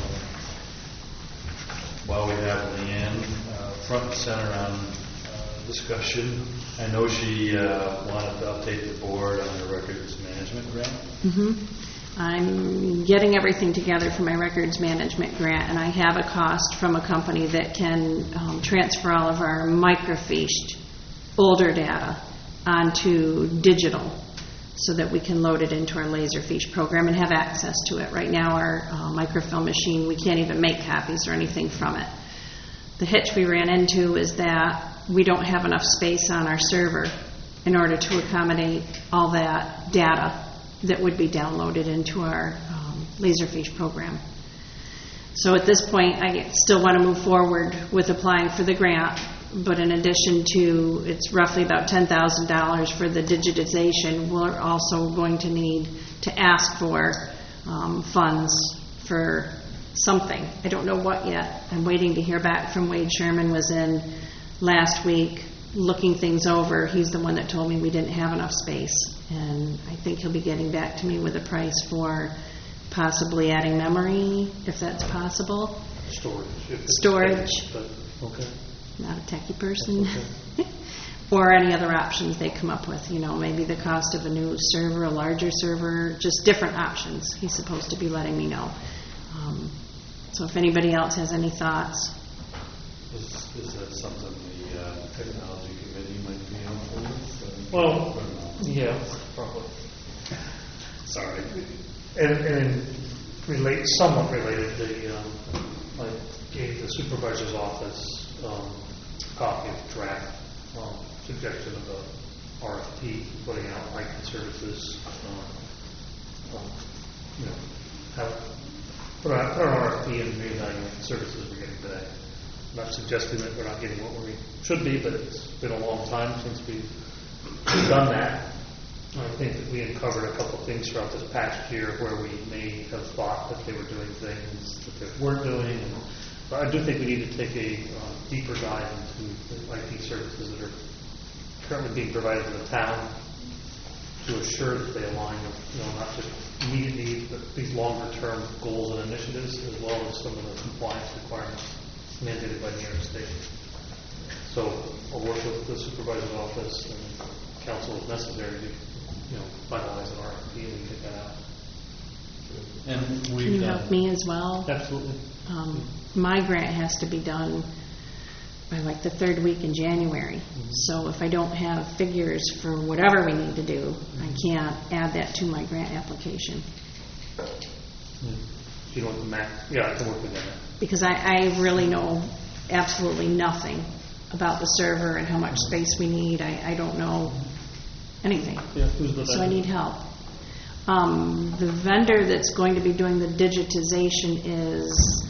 while we have Leanne uh, front and center on uh, discussion, I know she uh, wanted to update the board on the records management grant. Mm-hmm. I'm getting everything together for my records management grant, and I have a cost from a company that can um, transfer all of our microfiched older data onto digital so that we can load it into our Laserfiche program and have access to it. Right now, our uh, microfilm machine, we can't even make copies or anything from it. The hitch we ran into is that we don't have enough space on our server in order to accommodate all that data that would be downloaded into our um, Laserfiche program. So at this point, I still want to move forward with applying for the grant, but in addition to, it's roughly about ten thousand dollars for the digitization, we're also going to need to ask for um, funds for something. I don't know what yet. I'm waiting to hear back from Wade Sherman. Was in last week looking things over. He's the one that told me we didn't have enough space. And I think he'll be getting back to me with a price for possibly adding memory, if that's possible. Storage. if it's Storage. space, but, okay. Not a techie person. Okay. Or any other options they come up with. You know, maybe the cost of a new server, a larger server, just different options. He's supposed to be letting me know. Um, so if anybody else has any thoughts. Is, is that something the uh, technology committee might be helpful with? Well, Or no? yeah, probably. Sorry. And, and relate, somewhat related, the, um, I gave the supervisor's office um, a copy of the draft um, suggestion of a R F P putting out I T services. Um, um, you know, have, put out put an R F P and reevaluate the services we're getting today. I'm not suggesting that we're not getting what we should be, but it's been a long time since we've done that. I think that we uncovered a couple of things throughout this past year where we may have thought that they were doing things that they weren't doing. And, but I do think we need to take a uh, deeper dive into the I T services that are currently being provided to the town to assure that they align with, you know, not just immediate needs, but these longer-term goals and initiatives, as well as some of the compliance requirements mandated by New York State. So I'll work with the supervisor's office and council if necessary to, you know, finalize an R F P and we can get that out. And Can we've you done. help me as well? Absolutely. Um, my grant has to be done by like the third week in January. Mm-hmm. So if I don't have figures for whatever we need to do, I can't add that to my grant application. Mm. You know what the max? Yeah, I can work with that. Because I, I really know absolutely nothing about the server and how much space we need. I, I don't know anything. Yeah, who's the So I vendor? need help. Um, the vendor that's going to be doing the digitization is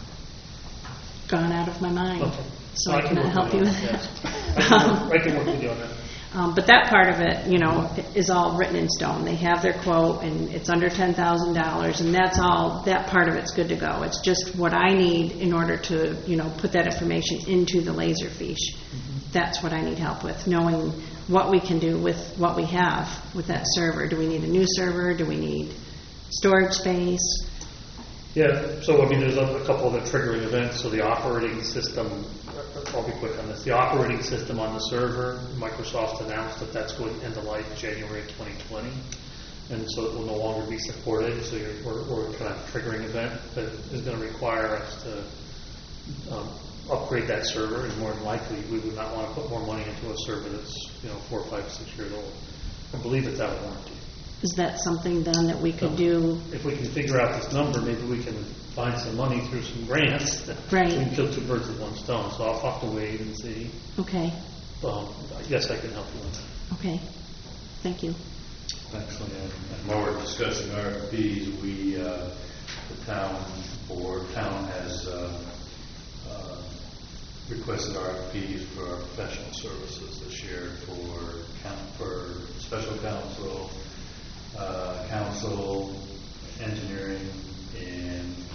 gone out of my mind. Okay. So I I can cannot work help you with with you on that. that. I can work- I can work with you on that. Um, but that part of it, you know, is all written in stone. They have their quote, and it's under ten thousand dollars, and that's all, that part of it's good to go. It's just what I need in order to, you know, put that information into the Laserfiche. Mm-hmm. That's what I need help with, knowing what we can do with what we have with that server. Do we need a new server? Do we need storage space? Yeah, so I mean, there's a, a couple of the triggering events. So the operating system, I'll be quick on this. The operating system on the server, Microsoft announced that that's going to end of life January twenty twenty, and so it will no longer be supported. So you're, we're, we're kind of triggering event that is going to require us to um, upgrade that server, and more than likely, we would not want to put more money into a server that's, you know, four, five, six years old. I believe it's out of warranty. Is that something then that we could So, do? If we can figure out this number, maybe we can find some money through some grants. Right. We can kill two birds with one stone. So I'll talk to Wade and see. Okay, Um, yes, I can help you with that. okay. Thank you. Excellent. And while we're discussing R F Ps, we, uh, the town board, town has uh, uh, requested R F Ps for our professional services this year for coun- for special counsel, uh, council, engineering, and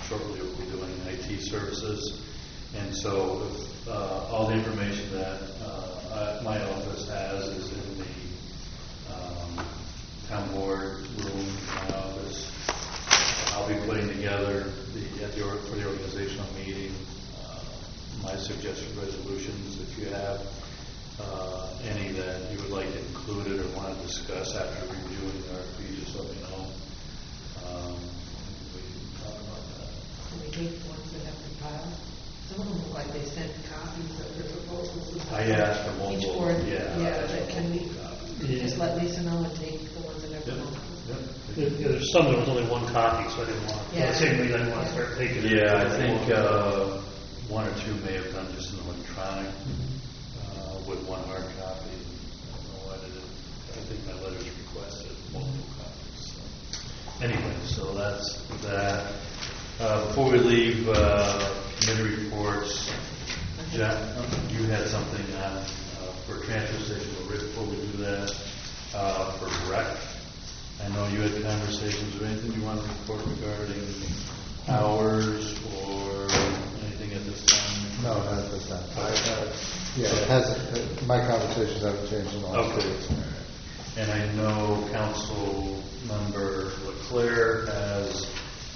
shortly will be doing I T services. And so if, uh, all the information that uh, I- my office has is in the um, town board room in my office. I'll be putting together the, at the, or- for the organizational meeting, uh, my suggested resolutions. If you have uh, any that you would like included or want to discuss after reviewing the R F P, just let me know. Um, we can talk about that. Do we take the ones that have been filed? Some of them look like they sent copies of their proposals. I asked for Each multiple, board, yeah. I yeah, asked but for can we multiple copies. Yeah. just let Lisa know and take the ones that have Yep, been. yep. Yeah, there's some, there was only one copy, so I didn't want, for Yeah. the same reason I didn't want to start taking it. Yeah, I think uh, one or two may have done just an electronic uh, with one hard copy. I don't know why they didn't. I think my letters requested multiple copies. So. Anyway, so that's that. Uh, before we leave uh, committee reports, Jack, you had something on uh, for transfer station, but right before we do that, uh, for rec. I know you had conversations or anything you want to report regarding hours or anything at this time? No, not at this time. I, uh, yeah, it hasn't, my conversations haven't changed in the last two Okay. weeks. And I know Council Member Leclerc has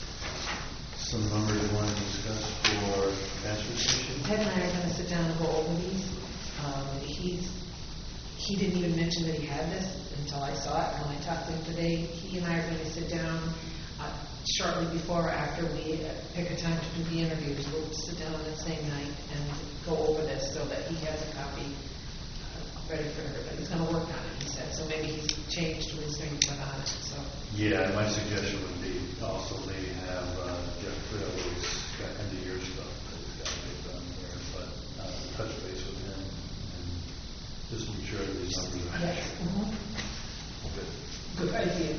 some numbers you want to discuss for transfer station. Ted and I are going to sit down and go over these. Um, he's, he didn't even mention that he had this until I saw it. When I talked to him today, he and I are going to sit down uh, shortly before or after we uh, pick a time to do the interviews. We'll sit down on that same night and go over this so that he has a copy uh, ready for everybody. He's going to work on it, he said. So maybe he's changed what he's going to put on it. So Yeah, my suggestion would be also maybe have uh, Jeff Freelis back into your stuff that he's got to get done here, but uh, touch base with him and just ensure that these numbers are yes. accurate. Mhm. Good. Good idea.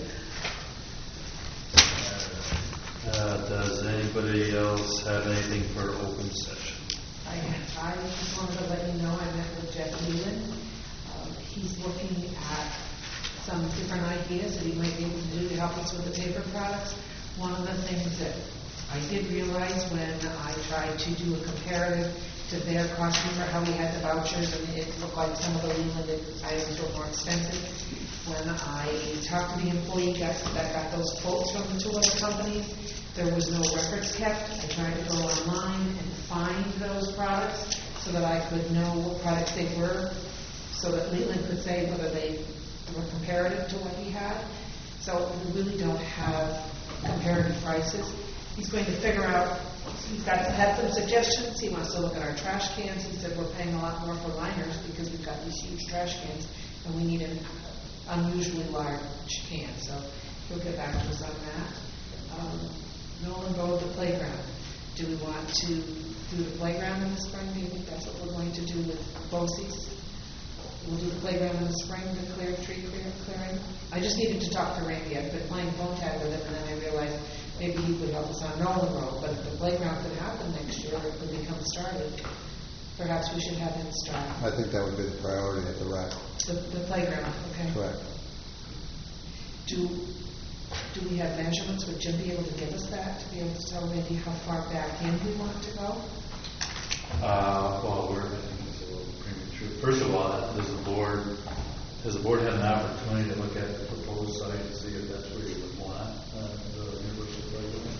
Uh, does anybody else have anything for open session? I, I just wanted to let you know I met with Jeff Leland. Um, he's looking at some different ideas that he might be able to do to help us with the paper products. One of the things that I did realize when I tried to do a comparative to their cost, remember how we had the vouchers and it looked like some of the Leland items were more expensive. When I talked to the employee guys that got those quotes from the two other companies, there was no records kept. I tried to go online and find those products so that I could know what products they were, so that Leland could say whether they were comparative to what he had. So we really don't have comparative prices. He's going to figure out, he's got had some suggestions. He wants to look at our trash cans. He said we're paying a lot more for liners because we've got these huge trash cans and we need an unusually large can. So he'll get back to us on that. Um, Nolan Road, the playground. Do we want to do the playground in the spring? Do you think that's what we're going to do with BOCES? We'll do the playground in the spring, the clear tree clear, clearing. I just needed to talk to Randy. I've been playing phone tag with him, and then I realized maybe he could help us on Nolan Road. But if the playground could happen next year, it could become started, perhaps we should have him start. I think that would be the priority at the rec. The, the playground, okay. Correct. Do, do we have measurements? Would Jim be able to give us that, to be able to tell Randy how far back in we want to go? Uh, well, we're, I think it's a little premature. First of all, does the board, has the board had an opportunity to look at the proposed site to see if that's where you would want uh, the universal playground?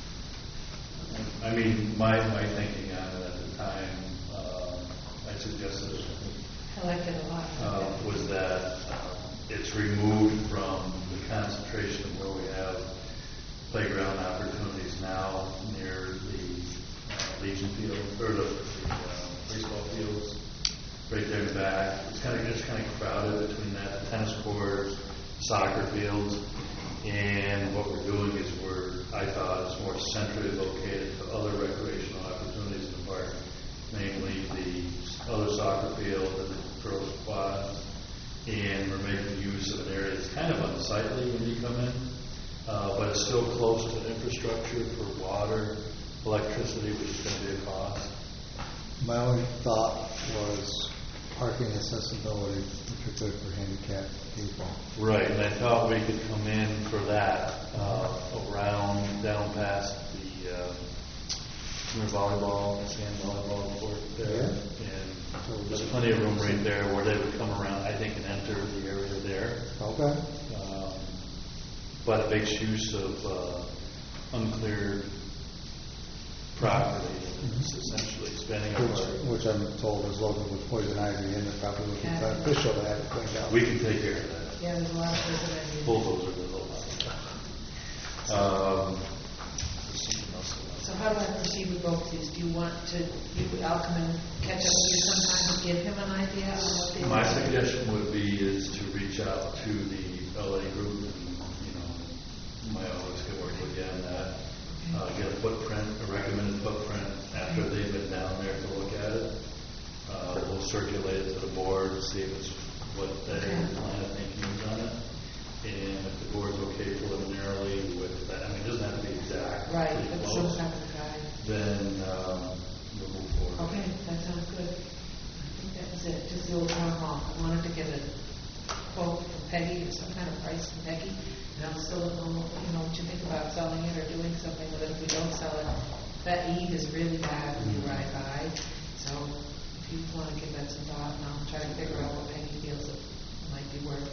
I mean, my, my thinking on it at the time, uh, I suggested, I like it a lot. uh, was that uh, it's removed from the concentration of where we have playground opportunities now near the uh, Legion Field, or the, the uh, baseball fields, right there in the back. It's kind of just kind of crowded between that tennis court, soccer fields, and what we're doing is we're, I thought, is more centrally located to other recreational opportunities in the park, namely the other soccer field and the girls' quad, and we're making use of an area that's kind of unsightly when you come in, uh, but it's still close to infrastructure for water, electricity, which is going to be a cost. My only thought was parking accessibility, particularly for handicapped people. Right, and I thought we could come in for that, uh, around, down past the, uh, their volleyball, sand volleyball court there. Yeah. And there's plenty of room right there where they would come around, I think, and enter the area there. Okay. Um, But it makes use of uh, uncleared property. It's essentially expanding a Which, park. which I'm told is loaded with poison ivy, and it probably would be beneficial to have it cleaned out. We can take care of that. Yeah, there's a lot of person that need. Bulldozer does a lot. Um, there's something else I want So how do I proceed with both of these? Do you want to, you, I'll come and catch up with you sometime and give him an idea of what they My want? suggestion would be is to reach out to the L A group and, you know, my office can work with you on that. Uh, get a footprint, a recommended footprint after they've been down there to look at it. Uh, we'll circulate it to the board, see if it's what they plan of thinking is on it. And if the board's okay preliminarily with that, I mean, it doesn't have to be exact. Right, pretty but close, some kind of guide. Then, um, we'll move forward. Okay, that sounds good. I think that was it, just the old town hall. I wanted to get a quote from Peggy or some kind of price from Peggy. And I'm still don't know, you know, what you think about selling it or doing something with it if we don't sell it. That eve is really bad when you ride by. So if you want to give that some thought, and I'll try to figure out what Peggy feels it might be worth.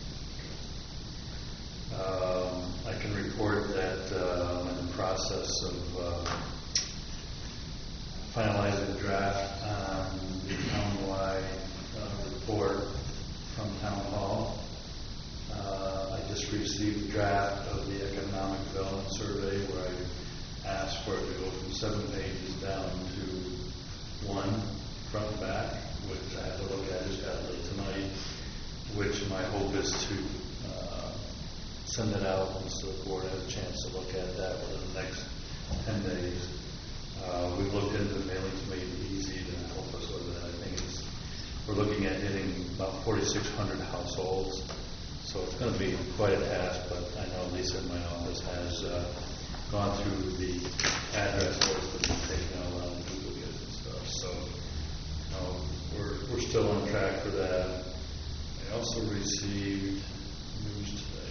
Um, I can report that uh, I'm in the process of uh, finalizing the draft on the townwide uh, report from Town Hall. Uh, I just received the draft of the Economic Development Survey where I asked for it to go from seven pages down to one, front and back, which I have to look at. I just got it late tonight, which my hope is to uh, send it out so the board has a chance to look at that within the next ten days. Uh, we've looked into mailing to Made Easy to help us with that. I think it's, we're looking at hitting about forty-six hundred households. So it's going to be quite a task, but I know Lisa in my office has uh, gone through the address list and taken out a lot of duplicates and stuff. So uh, we're, we're still on track for that. I also received news today.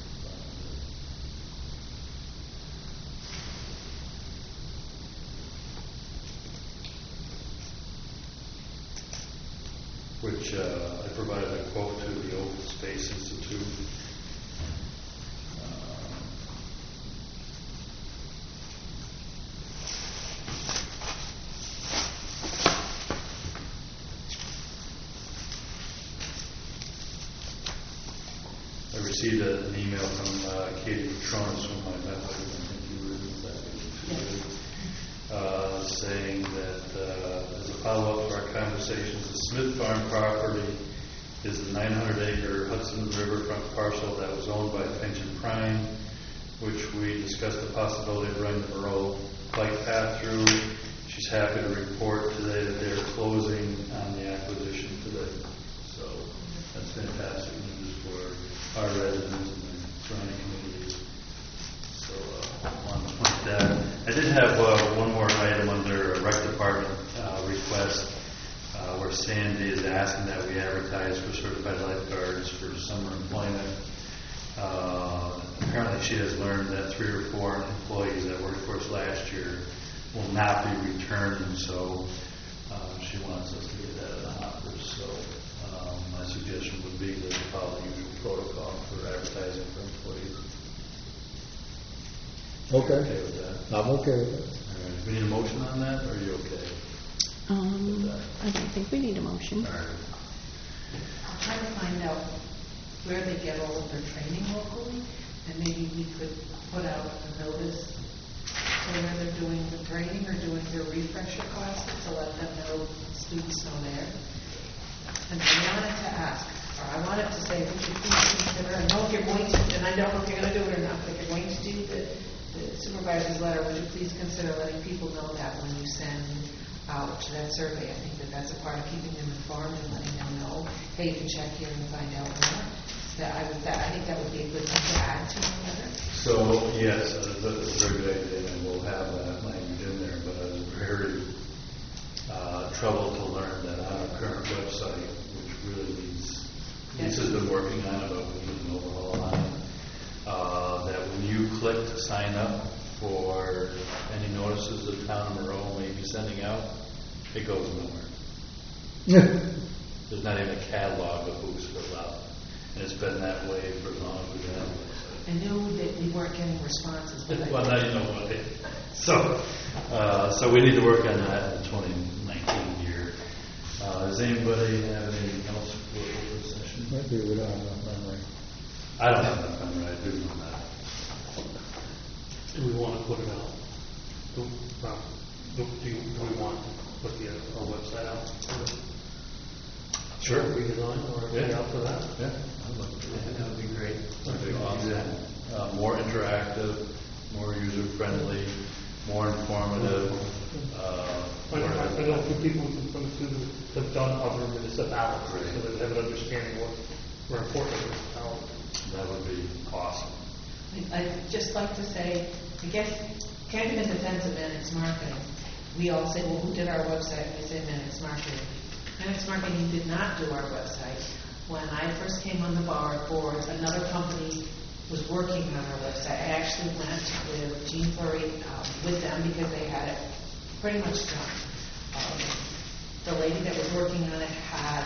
Which uh, I provided a quote to the Open Space Institute. Um, I received a, an email from uh, Katie Petronas, whom I met with, I think you were in that, uh, saying that uh, as a follow-up to our conversations, the Smith Farm property is the nine hundred acre Hudson Riverfront parcel that was owned by Finch and Prime, which we discussed the possibility of running the Moreau bike path through. She's happy to report today that they're closing on the acquisition today. So that's fantastic news for our residents and the surrounding communities. So uh, I want to point that. I did have uh, one more item under a rec department uh, request uh, where Sandy is asking that we advertise for certified lifeguards for summer employment. Uh, apparently she has learned that three or four employees that worked for us last year will not be returning, so uh, she wants us to get that in the hopper. So um, my suggestion would be to follow the usual protocol for advertising for employees. Okay. Okay with that? I'm okay with it. All right. Do we need a motion on that, or are you okay? Um, I don't think we need a motion. All right. I'll try to find out where they get all of their training locally, and maybe we could put out a notice to where they're doing the training or doing their refresher classes to let them know, students know there. And I wanted to ask, or I wanted to say, would you please consider, I know if you're going to, and I don't know if you're going to do it or not, but if you're going to do the, the supervisor's letter, would you please consider letting people know that when you send out that survey? I think that that's a part of keeping them informed and letting them know, hey, you can check here and find out more. That I would, that, I think that would be a good thing to add to the letter. So, yes, uh, that's a very good idea, and we'll have that language in there, but I was very uh, troubled to learn that on our current website, which really needs, Lisa's been working on it, but we need an overhaul on it, uh, that when you click to sign up for any notices the town of Monroe may be sending out, it goes nowhere. There's not even a catalog of who's filled out. And it's been that way for as long as we've had it. I knew that we weren't getting responses, but I. Well, now you know what it, so, uh, so we need to work on that in the twenty nineteen year. Uh, does anybody have anything else for the session? Maybe we don't have enough memory. I don't have enough memory, I do know that. Do we want to put it out? Do, um, do, do you- do we want to put the, our website out? Sure. Redesign or anything Yeah. out for that? Yeah, I'd love to. Yeah, that would be great. That'd be awesome. Uh, more interactive, more user-friendly, more informative. Uh, I know, I know for people who come through, have done other municipalities, so they have an understanding what, we're important in municipalities. That would be awesome. I'd just like to say, I guess, kind of in defense of Mannix Marketing, we all say, well, who did our website? We say Mannix Marketing. Mannix Marketing did not do our website. When I first came on the bar board, another company was working on our website. I actually went with Gene Flurry um, with them because they had it pretty much done. Um, the lady that was working on it had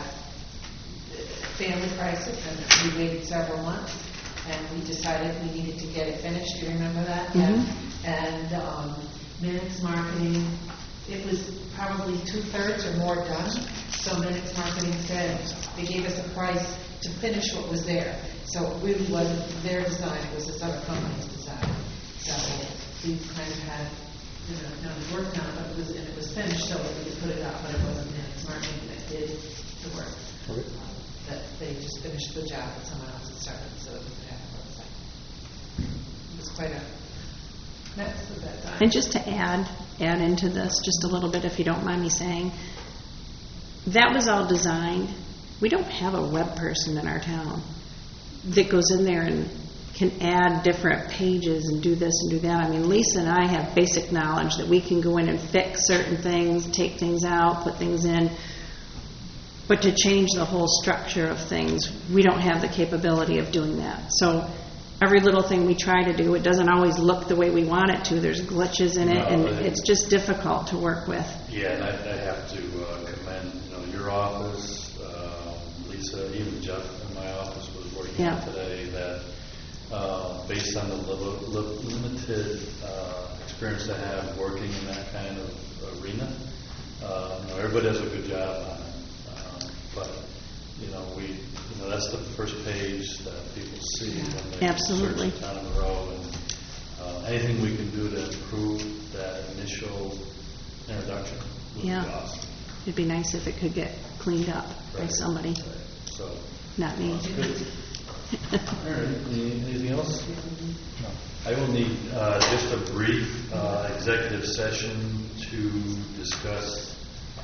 family crisis, and we waited several months, and we decided we needed to get it finished. Do you remember that? Mhm. And, and um, Mannix Marketing, it was probably two-thirds or more done. So Mannix Marketing said they gave us a price to finish what was there. So it really wasn't their design, it was this other company's design. So we kind of had, you know, not worked on it, but it was, and it was finished, so we could put it up, but it wasn't Mannix Marketing that did the work. Okay. Um, That they just finished the job that someone else had started, so that we could have a website. It was quite a mess at that time. And just to add, add into this just a little bit, if you don't mind me saying, that was all designed. We don't have a web person in our town that goes in there and can add different pages and do this and do that. I mean, Lisa and I have basic knowledge that we can go in and fix certain things, take things out, put things in. But to change the whole structure of things, we don't have the capability of doing that. So every little thing we try to do, it doesn't always look the way we want it to. There's glitches in it, No, and it- it's just difficult to work with. Yeah, and I, I have to uh, commend, you know, your office, uh, Lisa, even Jeff in my office was working on Yeah. today, that uh, based on the li- li- limited uh, experience I have working in that kind of arena, uh, you know, everybody does a good job on it. Um, but, you know, we, you know, that's the first page that people see when they Absolutely. search the town of Monroe, and uh, anything we can do to improve that initial introduction would be Yeah. awesome. It'd be nice if it could get cleaned up by Right. somebody, Right. So, not me. that's good. All right, Any- anything else? No. I will need uh, just a brief uh, executive session to discuss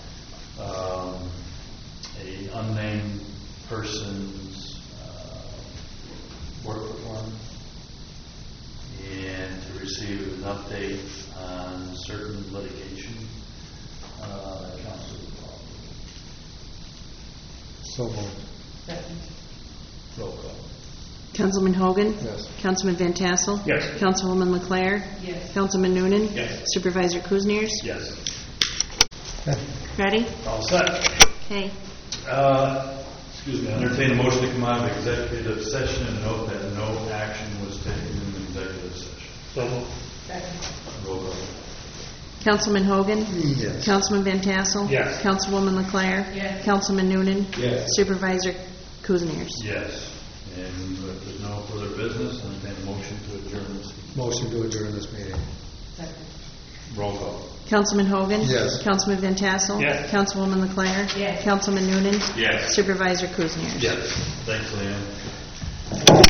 um, a unnamed person's uh, work performance and to receive an update on certain litigation uh, that council is involved with. So moved. Second. Roll call. Councilman Hogan? Yes. Councilman Van Tassel? Yes. Councilwoman Leclerc? Yes. Councilman Noonan? Yes. Supervisor Kuzniers? Yes. Ready? All set. Okay. Uh, Excuse me, I entertain a motion to come out of executive session and note that no action was taken in the executive session. So, Second. Roll call. Councilman Hogan? Yes. Councilman Van Tassel? Yes. Councilwoman Leclerc? Yes. Councilman Noonan? Yes. Supervisor Kuzniers? Yes. And if there's no further business, I entertain a motion to adjourn this. Motion to adjourn this meeting. Second. Roll call. Councilman Hogan? Yes. Councilman Van Tassel? Yes. Councilwoman Leclerc? Yes. Councilman Noonan? Yes. Supervisor Kuzniers? Yes. Thanks, Liam.